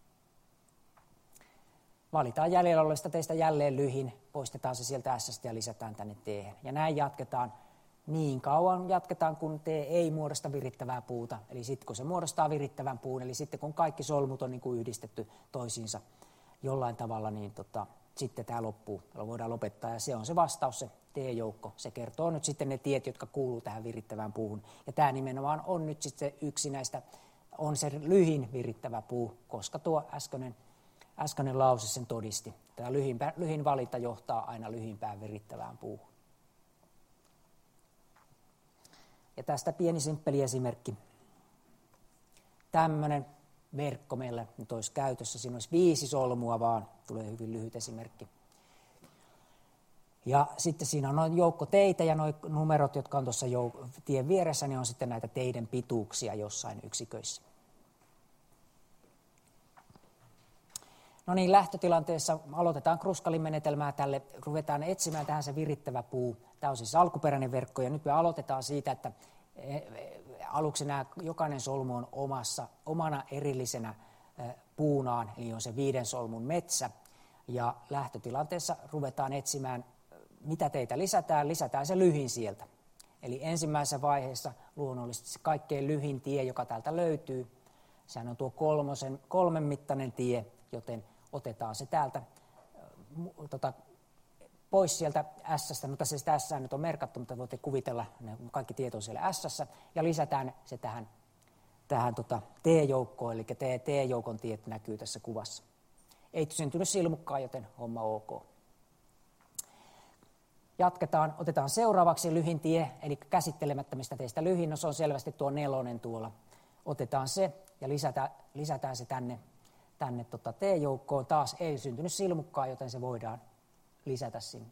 Valitaan jäljellä olevista teistä jälleen lyhin, poistetaan se sieltä S:stä ja lisätään tänne T:hen. Ja näin jatketaan. Niin kauan jatketaan, kun T ei muodosta virittävää puuta. Eli sitten kun se muodostaa virittävän puun, eli sitten kun kaikki solmut on niin kuin yhdistetty toisiinsa jollain tavalla, niin sitten tämä loppuu, jolloin voidaan lopettaa. Ja se on se vastaus, se T-joukko. Se kertoo nyt sitten ne tiet, jotka kuuluu tähän virittävään puuhun. Ja tämä nimenomaan on nyt sitten yksi näistä, on se lyhin virittävä puu, koska tuo äskeinen lause sen todisti. Tämä lyhin valinta johtaa aina lyhimpään virittävään puuhun. Ja tästä pieni simppeli esimerkki. Tämmöinen verkko meillä nyt olisi käytössä. Siinä olisi 5 solmua vaan. Tulee hyvin lyhyt esimerkki. Ja sitten siinä on noin joukko teitä ja nuo numerot, jotka on tuossa tien vieressä, niin on sitten näitä teiden pituuksia jossain yksiköissä. No niin, lähtötilanteessa aloitetaan kruskalin menetelmää tälle. Ruvetaan etsimään tähän se virittävä puu. Tämä on siis alkuperäinen verkko ja nyt me aloitetaan siitä, että aluksi jokainen solmu on omana erillisenä puunaan, eli on se 5 solmun metsä. Ja lähtötilanteessa ruvetaan etsimään, mitä teitä lisätään se lyhin sieltä. Eli ensimmäisessä vaiheessa luonnollisesti se kaikkein lyhin tie, joka täältä löytyy, sehän on tuo 3 mittainen tie, joten otetaan se täältä pois sieltä S:stä, mutta se sitä S:ää nyt on merkattu, mutta voitte kuvitella, ne kaikki tieto on siellä S:ssä, ja lisätään se tähän T-joukkoon, eli T-joukon tiet näkyy tässä kuvassa. Ei syntynyt silmukkaa, joten homma ok. Jatketaan, otetaan seuraavaksi lyhin tie, eli käsittelemättömistä teistä lyhin, no se on selvästi tuo 4 tuolla. Otetaan se ja lisätään se tänne T-joukkoon. Taas ei syntynyt silmukkaa, joten se voidaan lisätä sinne.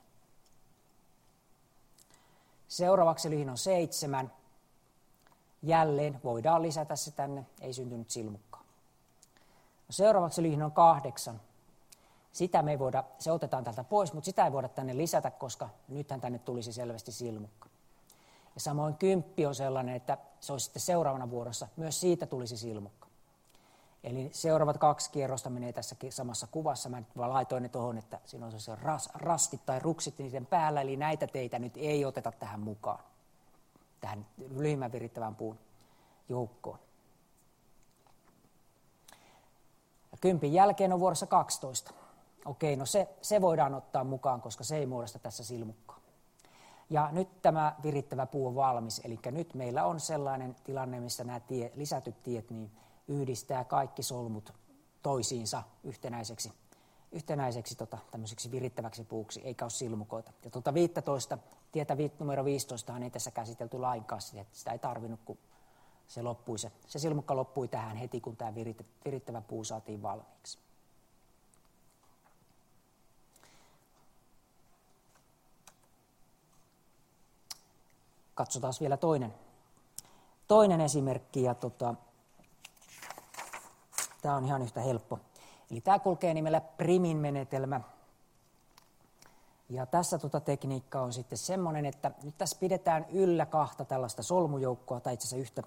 Seuraavaksi lyhin on 7. Jälleen voidaan lisätä se tänne, ei syntynyt silmukkaa. No seuraavaksi lyhin on 8. Sitä me ei voida, se otetaan täältä pois, mutta sitä ei voida tänne lisätä, koska nythän tänne tulisi selvästi silmukka. Ja samoin 10 on sellainen, että se olisi sitten seuraavana vuorossa, myös siitä tulisi silmukka. Eli seuraavat 2 kierrosta menee tässä samassa kuvassa. Mä nyt vaan laitoin ne tuohon, että siinä on se rastit tai ruksit niiden päällä, eli näitä teitä nyt ei oteta tähän mukaan, tähän lyhimmän virittävän puun joukkoon. Ja 10 jälkeen on vuorossa 12. Okei, no se voidaan ottaa mukaan, koska se ei muodosta tässä silmukkaa. Ja nyt tämä virittävä puu on valmis, eli nyt meillä on sellainen tilanne, missä nämä lisätyt tiet niin yhdistää kaikki solmut toisiinsa yhtenäiseksi tämmöiseksi virittäväksi puuksi, eikä ole silmukoita. Ja 15, tietä numero 15 ei tässä käsitelty lainkaan, sitä ei tarvinnut, kun se silmukka loppui tähän heti, kun tämä virittävä puu saatiin valmiiksi. Katsotaan vielä toinen esimerkki, ja tämä on ihan yhtä helppo. Eli tämä kulkee nimellä Primin menetelmä. Ja tässä tekniikka on sitten semmoinen, että nyt tässä pidetään yllä 2 tällaista solmujoukkoa, tai itse asiassa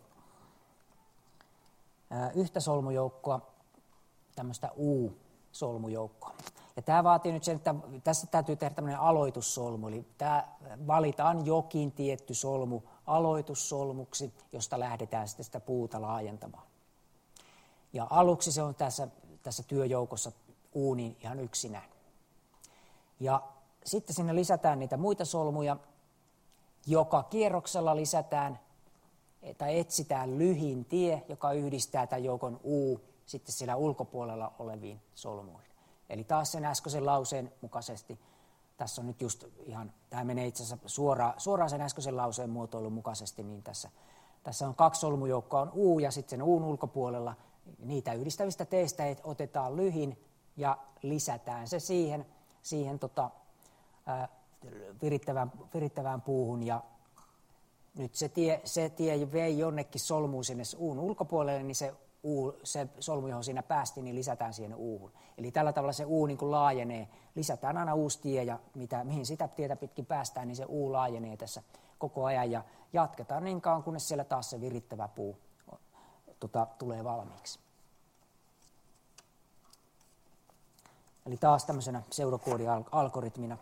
yhtä solmujoukkoa, tämmöistä U-solmujoukkoa. Ja tämä vaatii nyt sen, että tässä täytyy tehdä tämmöinen aloitussolmu, eli tämä valitaan jokin tietty solmu aloitussolmuksi, josta lähdetään sitten sitä puuta laajentamaan. Ja aluksi se on tässä työjoukossa uuniin ihan yksinään. Ja sitten sinne lisätään niitä muita solmuja. Joka kierroksella lisätään tai etsitään lyhin tie, joka yhdistää tämän joukon U sitten siellä ulkopuolella oleviin solmuihin. Eli taas sen äskeisen lauseen mukaisesti, tässä on nyt just ihan, tämä menee itse asiassa suoraan sen äskeisen lauseen muotoilun mukaisesti, niin tässä on 2 solmujoukkoa, on U ja sitten sen U:n ulkopuolella, niitä yhdistävistä teistä otetaan lyhin ja lisätään se siihen virittävään puuhun ja nyt se tie vei jonnekin solmuun sinne U:n ulkopuolelle, niin se solmu, johon siinä päästiin, niin lisätään siihen U:hun. Eli tällä tavalla se U niin kuin laajenee, lisätään aina uusi tie ja mihin sitä tietä pitkin päästään, niin se U laajenee tässä koko ajan ja jatketaan niin kauan, kunnes siellä taas se virittävä puu tulee valmiiksi. Eli taas tämmöisenä pseudokoodialgoritmina.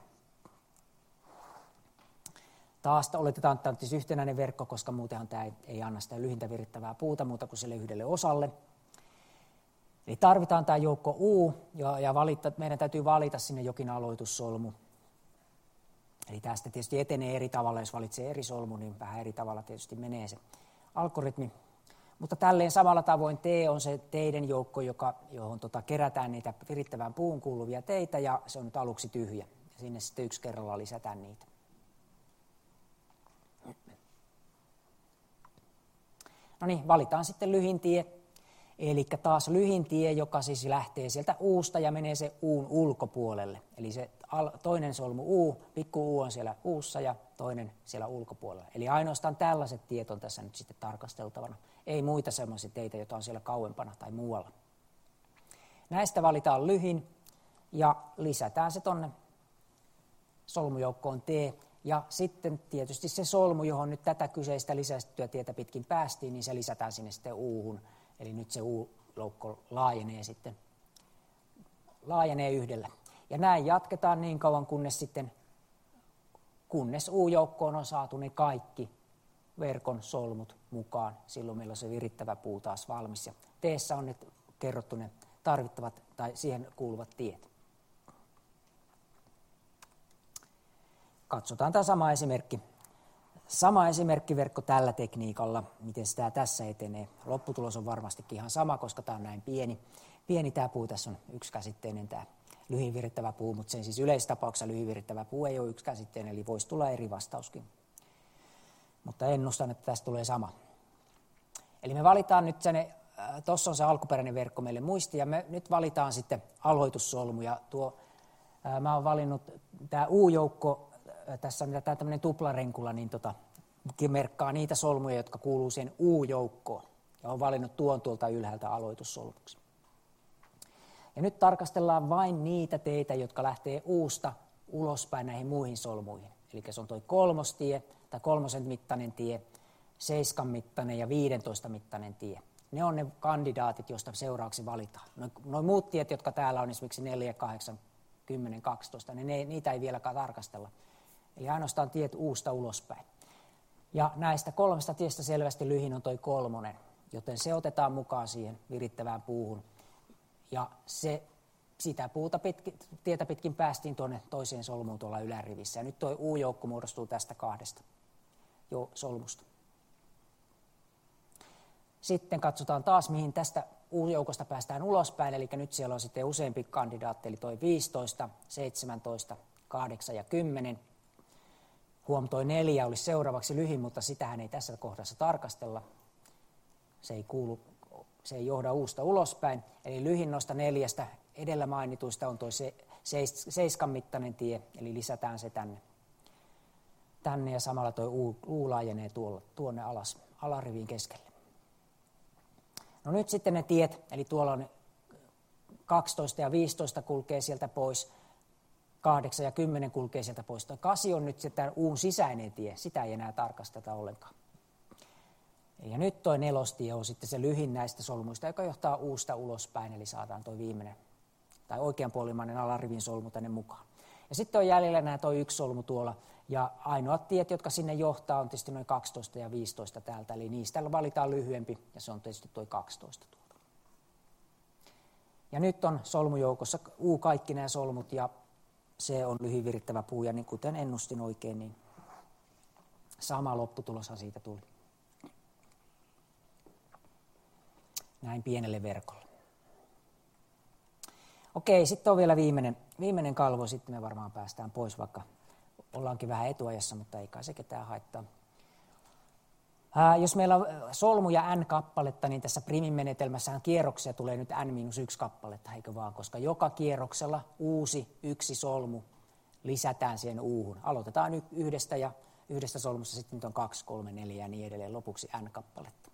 Taas oletetaan, että tämä on siis yhtenäinen verkko, koska muutenhan tämä ei anna sitä lyhintä virittävää puuta muuta kuin sille yhdelle osalle. Eli tarvitaan tämä joukko U, ja meidän täytyy valita sinne jokin aloitussolmu. Eli tästä tietysti etenee eri tavalla, jos valitsee eri solmu, niin vähän eri tavalla tietysti menee se algoritmi. Mutta tälleen samalla tavoin T on se teiden joukko, johon kerätään niitä virittävään puuhun kuuluvia teitä, ja se on nyt aluksi tyhjä. Ja sinne sitten yksi kerralla lisätään niitä. No niin, valitaan sitten lyhin tie. Eli taas lyhin tie, joka siis lähtee sieltä U:sta ja menee se U:n ulkopuolelle. Eli se toinen solmu U, pikku U on siellä U:ssa ja toinen siellä ulkopuolella. Eli ainoastaan tällaiset tiet on tässä nyt sitten tarkasteltavana. Ei muita sellaisia teitä, joita on siellä kauempana tai muualla. Näistä valitaan lyhin ja lisätään se tonne solmujoukkoon T. Ja sitten tietysti se solmu, johon nyt tätä kyseistä lisättyä tietä pitkin päästiin, niin se lisätään sinne sitten U:hun. Eli nyt se U-loukko laajenee yhdellä. Ja näin jatketaan niin kauan, kunnes U-joukkoon on saatu ne kaikki verkon solmut mukaan. Silloin meillä on se virittävä puu taas valmis. Ja T:ssä on nyt kerrottu ne tarvittavat tai siihen kuuluvat tiet. Katsotaan tämä sama esimerkki. Sama esimerkkiverkko tällä tekniikalla, miten sitä tässä etenee. Lopputulos on varmastikin ihan sama, koska tämä on näin pieni tämä puu. Tässä on yksikäsitteinen tämä lyhin virittävä puu, mutta sen siis yleistapauksessa lyhin virittävä puu ei ole yksikäsitteinen, eli voisi tulla eri vastauskin. Mutta ennustan, että tästä tulee sama. Eli me valitaan nyt tuossa on se alkuperäinen verkko meille muisti, ja me nyt valitaan sitten aloitussolmu. Ja mä oon valinnut tämä U-joukko, tässä on tämä tämmöinen tuplarenkula, niin merkkaa niitä solmuja, jotka kuuluu siihen U-joukkoon. Ja olen valinnut tuon tuolta ylhäältä aloitussolmuksi. Ja nyt tarkastellaan vain niitä teitä, jotka lähtee U:sta ulospäin näihin muihin solmuihin. Eli se on tuo 3. tie, tai 3 mittainen tie, 7 mittainen ja 15 mittainen tie. Ne on ne kandidaatit, joista seuraavaksi valitaan. Nuo muut tiet, jotka täällä on, esimerkiksi 4, 8, 10, 12, niin niitä ei vieläkään tarkastella. Eli ainoastaan tiet U:sta ulospäin. Ja näistä 3 tiestä selvästi lyhin on toi 3, joten se otetaan mukaan siihen virittävään puuhun. Ja sitä tietä pitkin päästiin tuonne toiseen solmuun tuolla ylärivissä. Ja nyt tuo U-joukko muodostuu tästä 2 solmusta. Sitten katsotaan taas, mihin tästä U-joukosta päästään ulospäin. Eli nyt siellä on sitten useampi kandidaatti, eli toi 15, 17, 8 ja 10. Toi 4 olisi seuraavaksi lyhin, mutta sitähän ei tässä kohdassa tarkastella. Se ei johda U:sta ulospäin. Eli lyhin noista 4 edellä mainituista on tuo 7 mittainen tie, eli lisätään se tänne ja samalla tuo U laajenee tuonne alas, alariviin keskelle. No nyt sitten ne tiet, eli tuolla on 12 ja 15 kulkee sieltä pois, 8 ja 10 kulkee sieltä pois. Tuo 8 on nyt sitten U:n sisäinen tie, sitä ei enää tarkasteta ollenkaan. Ja nyt tuo 4. tie on sitten se lyhin näistä solmuista, joka johtaa U:sta ulospäin, eli saadaan tuo viimeinen tai oikeanpuolimainen alarivin solmu tänne mukaan. Ja sitten on jäljellä tuo 1 solmu tuolla, ja ainoat tiet, jotka sinne johtaa, on tietysti noin 12 ja 15 täältä, eli niistä valitaan lyhyempi, ja se on tietysti tuo 12 tuolta. Ja nyt on solmujoukossa U kaikki nämä solmut, ja se on lyhin virittävä puu, ja niin kuten ennustin oikein, niin sama lopputuloshan siitä tuli. näin pienelle verkolle. Okei, sitten on vielä viimeinen kalvo, sitten me varmaan päästään pois, vaikka ollaankin vähän etuajassa, mutta ei kai se ketään haittaa. Jos meillä on solmuja n kappaletta, niin tässä primin menetelmässähän kierroksia tulee nyt n-1 kappaletta, eikö vaan, koska joka kierroksella uusi yksi solmu lisätään siihen uuhun. Aloitetaan yhdestä ja yhdestä solmusta sitten nyt on 2, 3, 4 ja niin edelleen, lopuksi n kappaletta.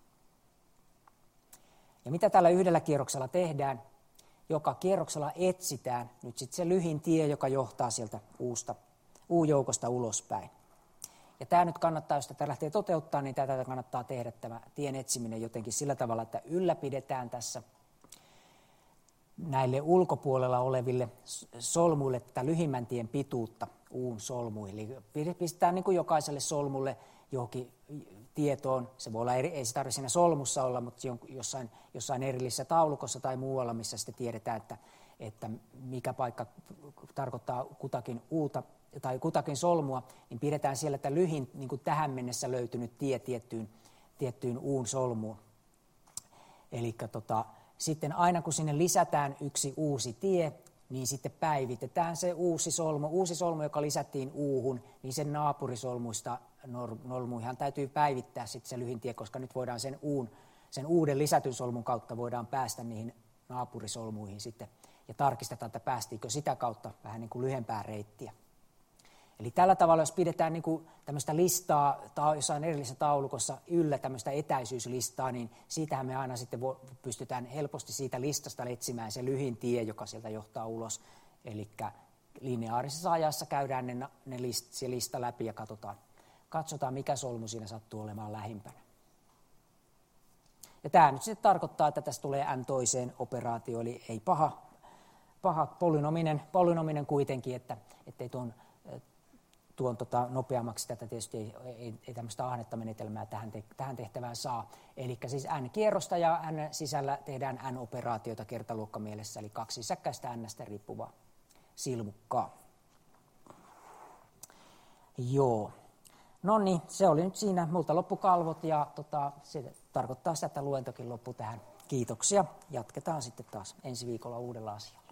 Ja mitä tällä yhdellä kierroksella tehdään? Joka kierroksella etsitään nyt sitten se lyhin tie, joka johtaa sieltä U-joukosta ulospäin. Ja tämä nyt kannattaa, jos tätä lähtee toteuttaa, niin tätä kannattaa tehdä tämä tien etsiminen jotenkin sillä tavalla, että ylläpidetään tässä näille ulkopuolella oleville solmuille tätä lyhimmän tien pituutta uun solmuihin. Eli pistetään niin kuin jokaiselle solmulle johonkin tietoon. Se voi olla ei se tarvitse siinä solmussa olla, mutta jossain erillisessä taulukossa tai muualla, missä sitten tiedetään, että mikä paikka tarkoittaa kutakin uuta tai kutakin solmua, niin pidetään siellä, että lyhin niin kuin tähän mennessä löytynyt tie tiettyyn uun solmuun. Eli sitten aina kun sinne lisätään yksi uusi tie, niin sitten päivitetään se uusi solmu, joka lisättiin uuhun, niin sen naapurisolmuista solmuihin täytyy päivittää sitten se lyhin tie, koska nyt voidaan sen uuden lisätyn solmun kautta voidaan päästä niihin naapurisolmuihin sitten ja tarkistetaan, että päästiinkö sitä kautta vähän niin kuin lyhempää reittiä. Eli tällä tavalla, jos pidetään niin kuin tämmöistä listaa jossain erillisessä taulukossa yllä tämmöistä etäisyyslistaa, niin siitähän me aina sitten pystytään helposti siitä listasta etsimään se lyhin tie, joka sieltä johtaa ulos. Eli lineaarisessa ajassa käydään se lista läpi ja katsotaan, mikä solmu siinä sattuu olemaan lähimpänä. Ja tämä nyt sitten tarkoittaa, että tässä tulee n toiseen operaatio, eli ei paha polynominen kuitenkin, ettei tuon nopeammaksi tätä tietysti ei tämmöistä ahnetta menetelmää tähän tehtävään saa. Eli siis n-kierrosta ja n sisällä tehdään n-operaatioita kertaluokkamielessä, eli 2 sisäkkäistä n:stä riippuvaa silmukkaa. Joo. No niin, se oli nyt siinä. Multa loppu kalvot ja se tarkoittaa sitä, että luentokin loppu tähän. Kiitoksia. Jatketaan sitten taas ensi viikolla uudella asialla.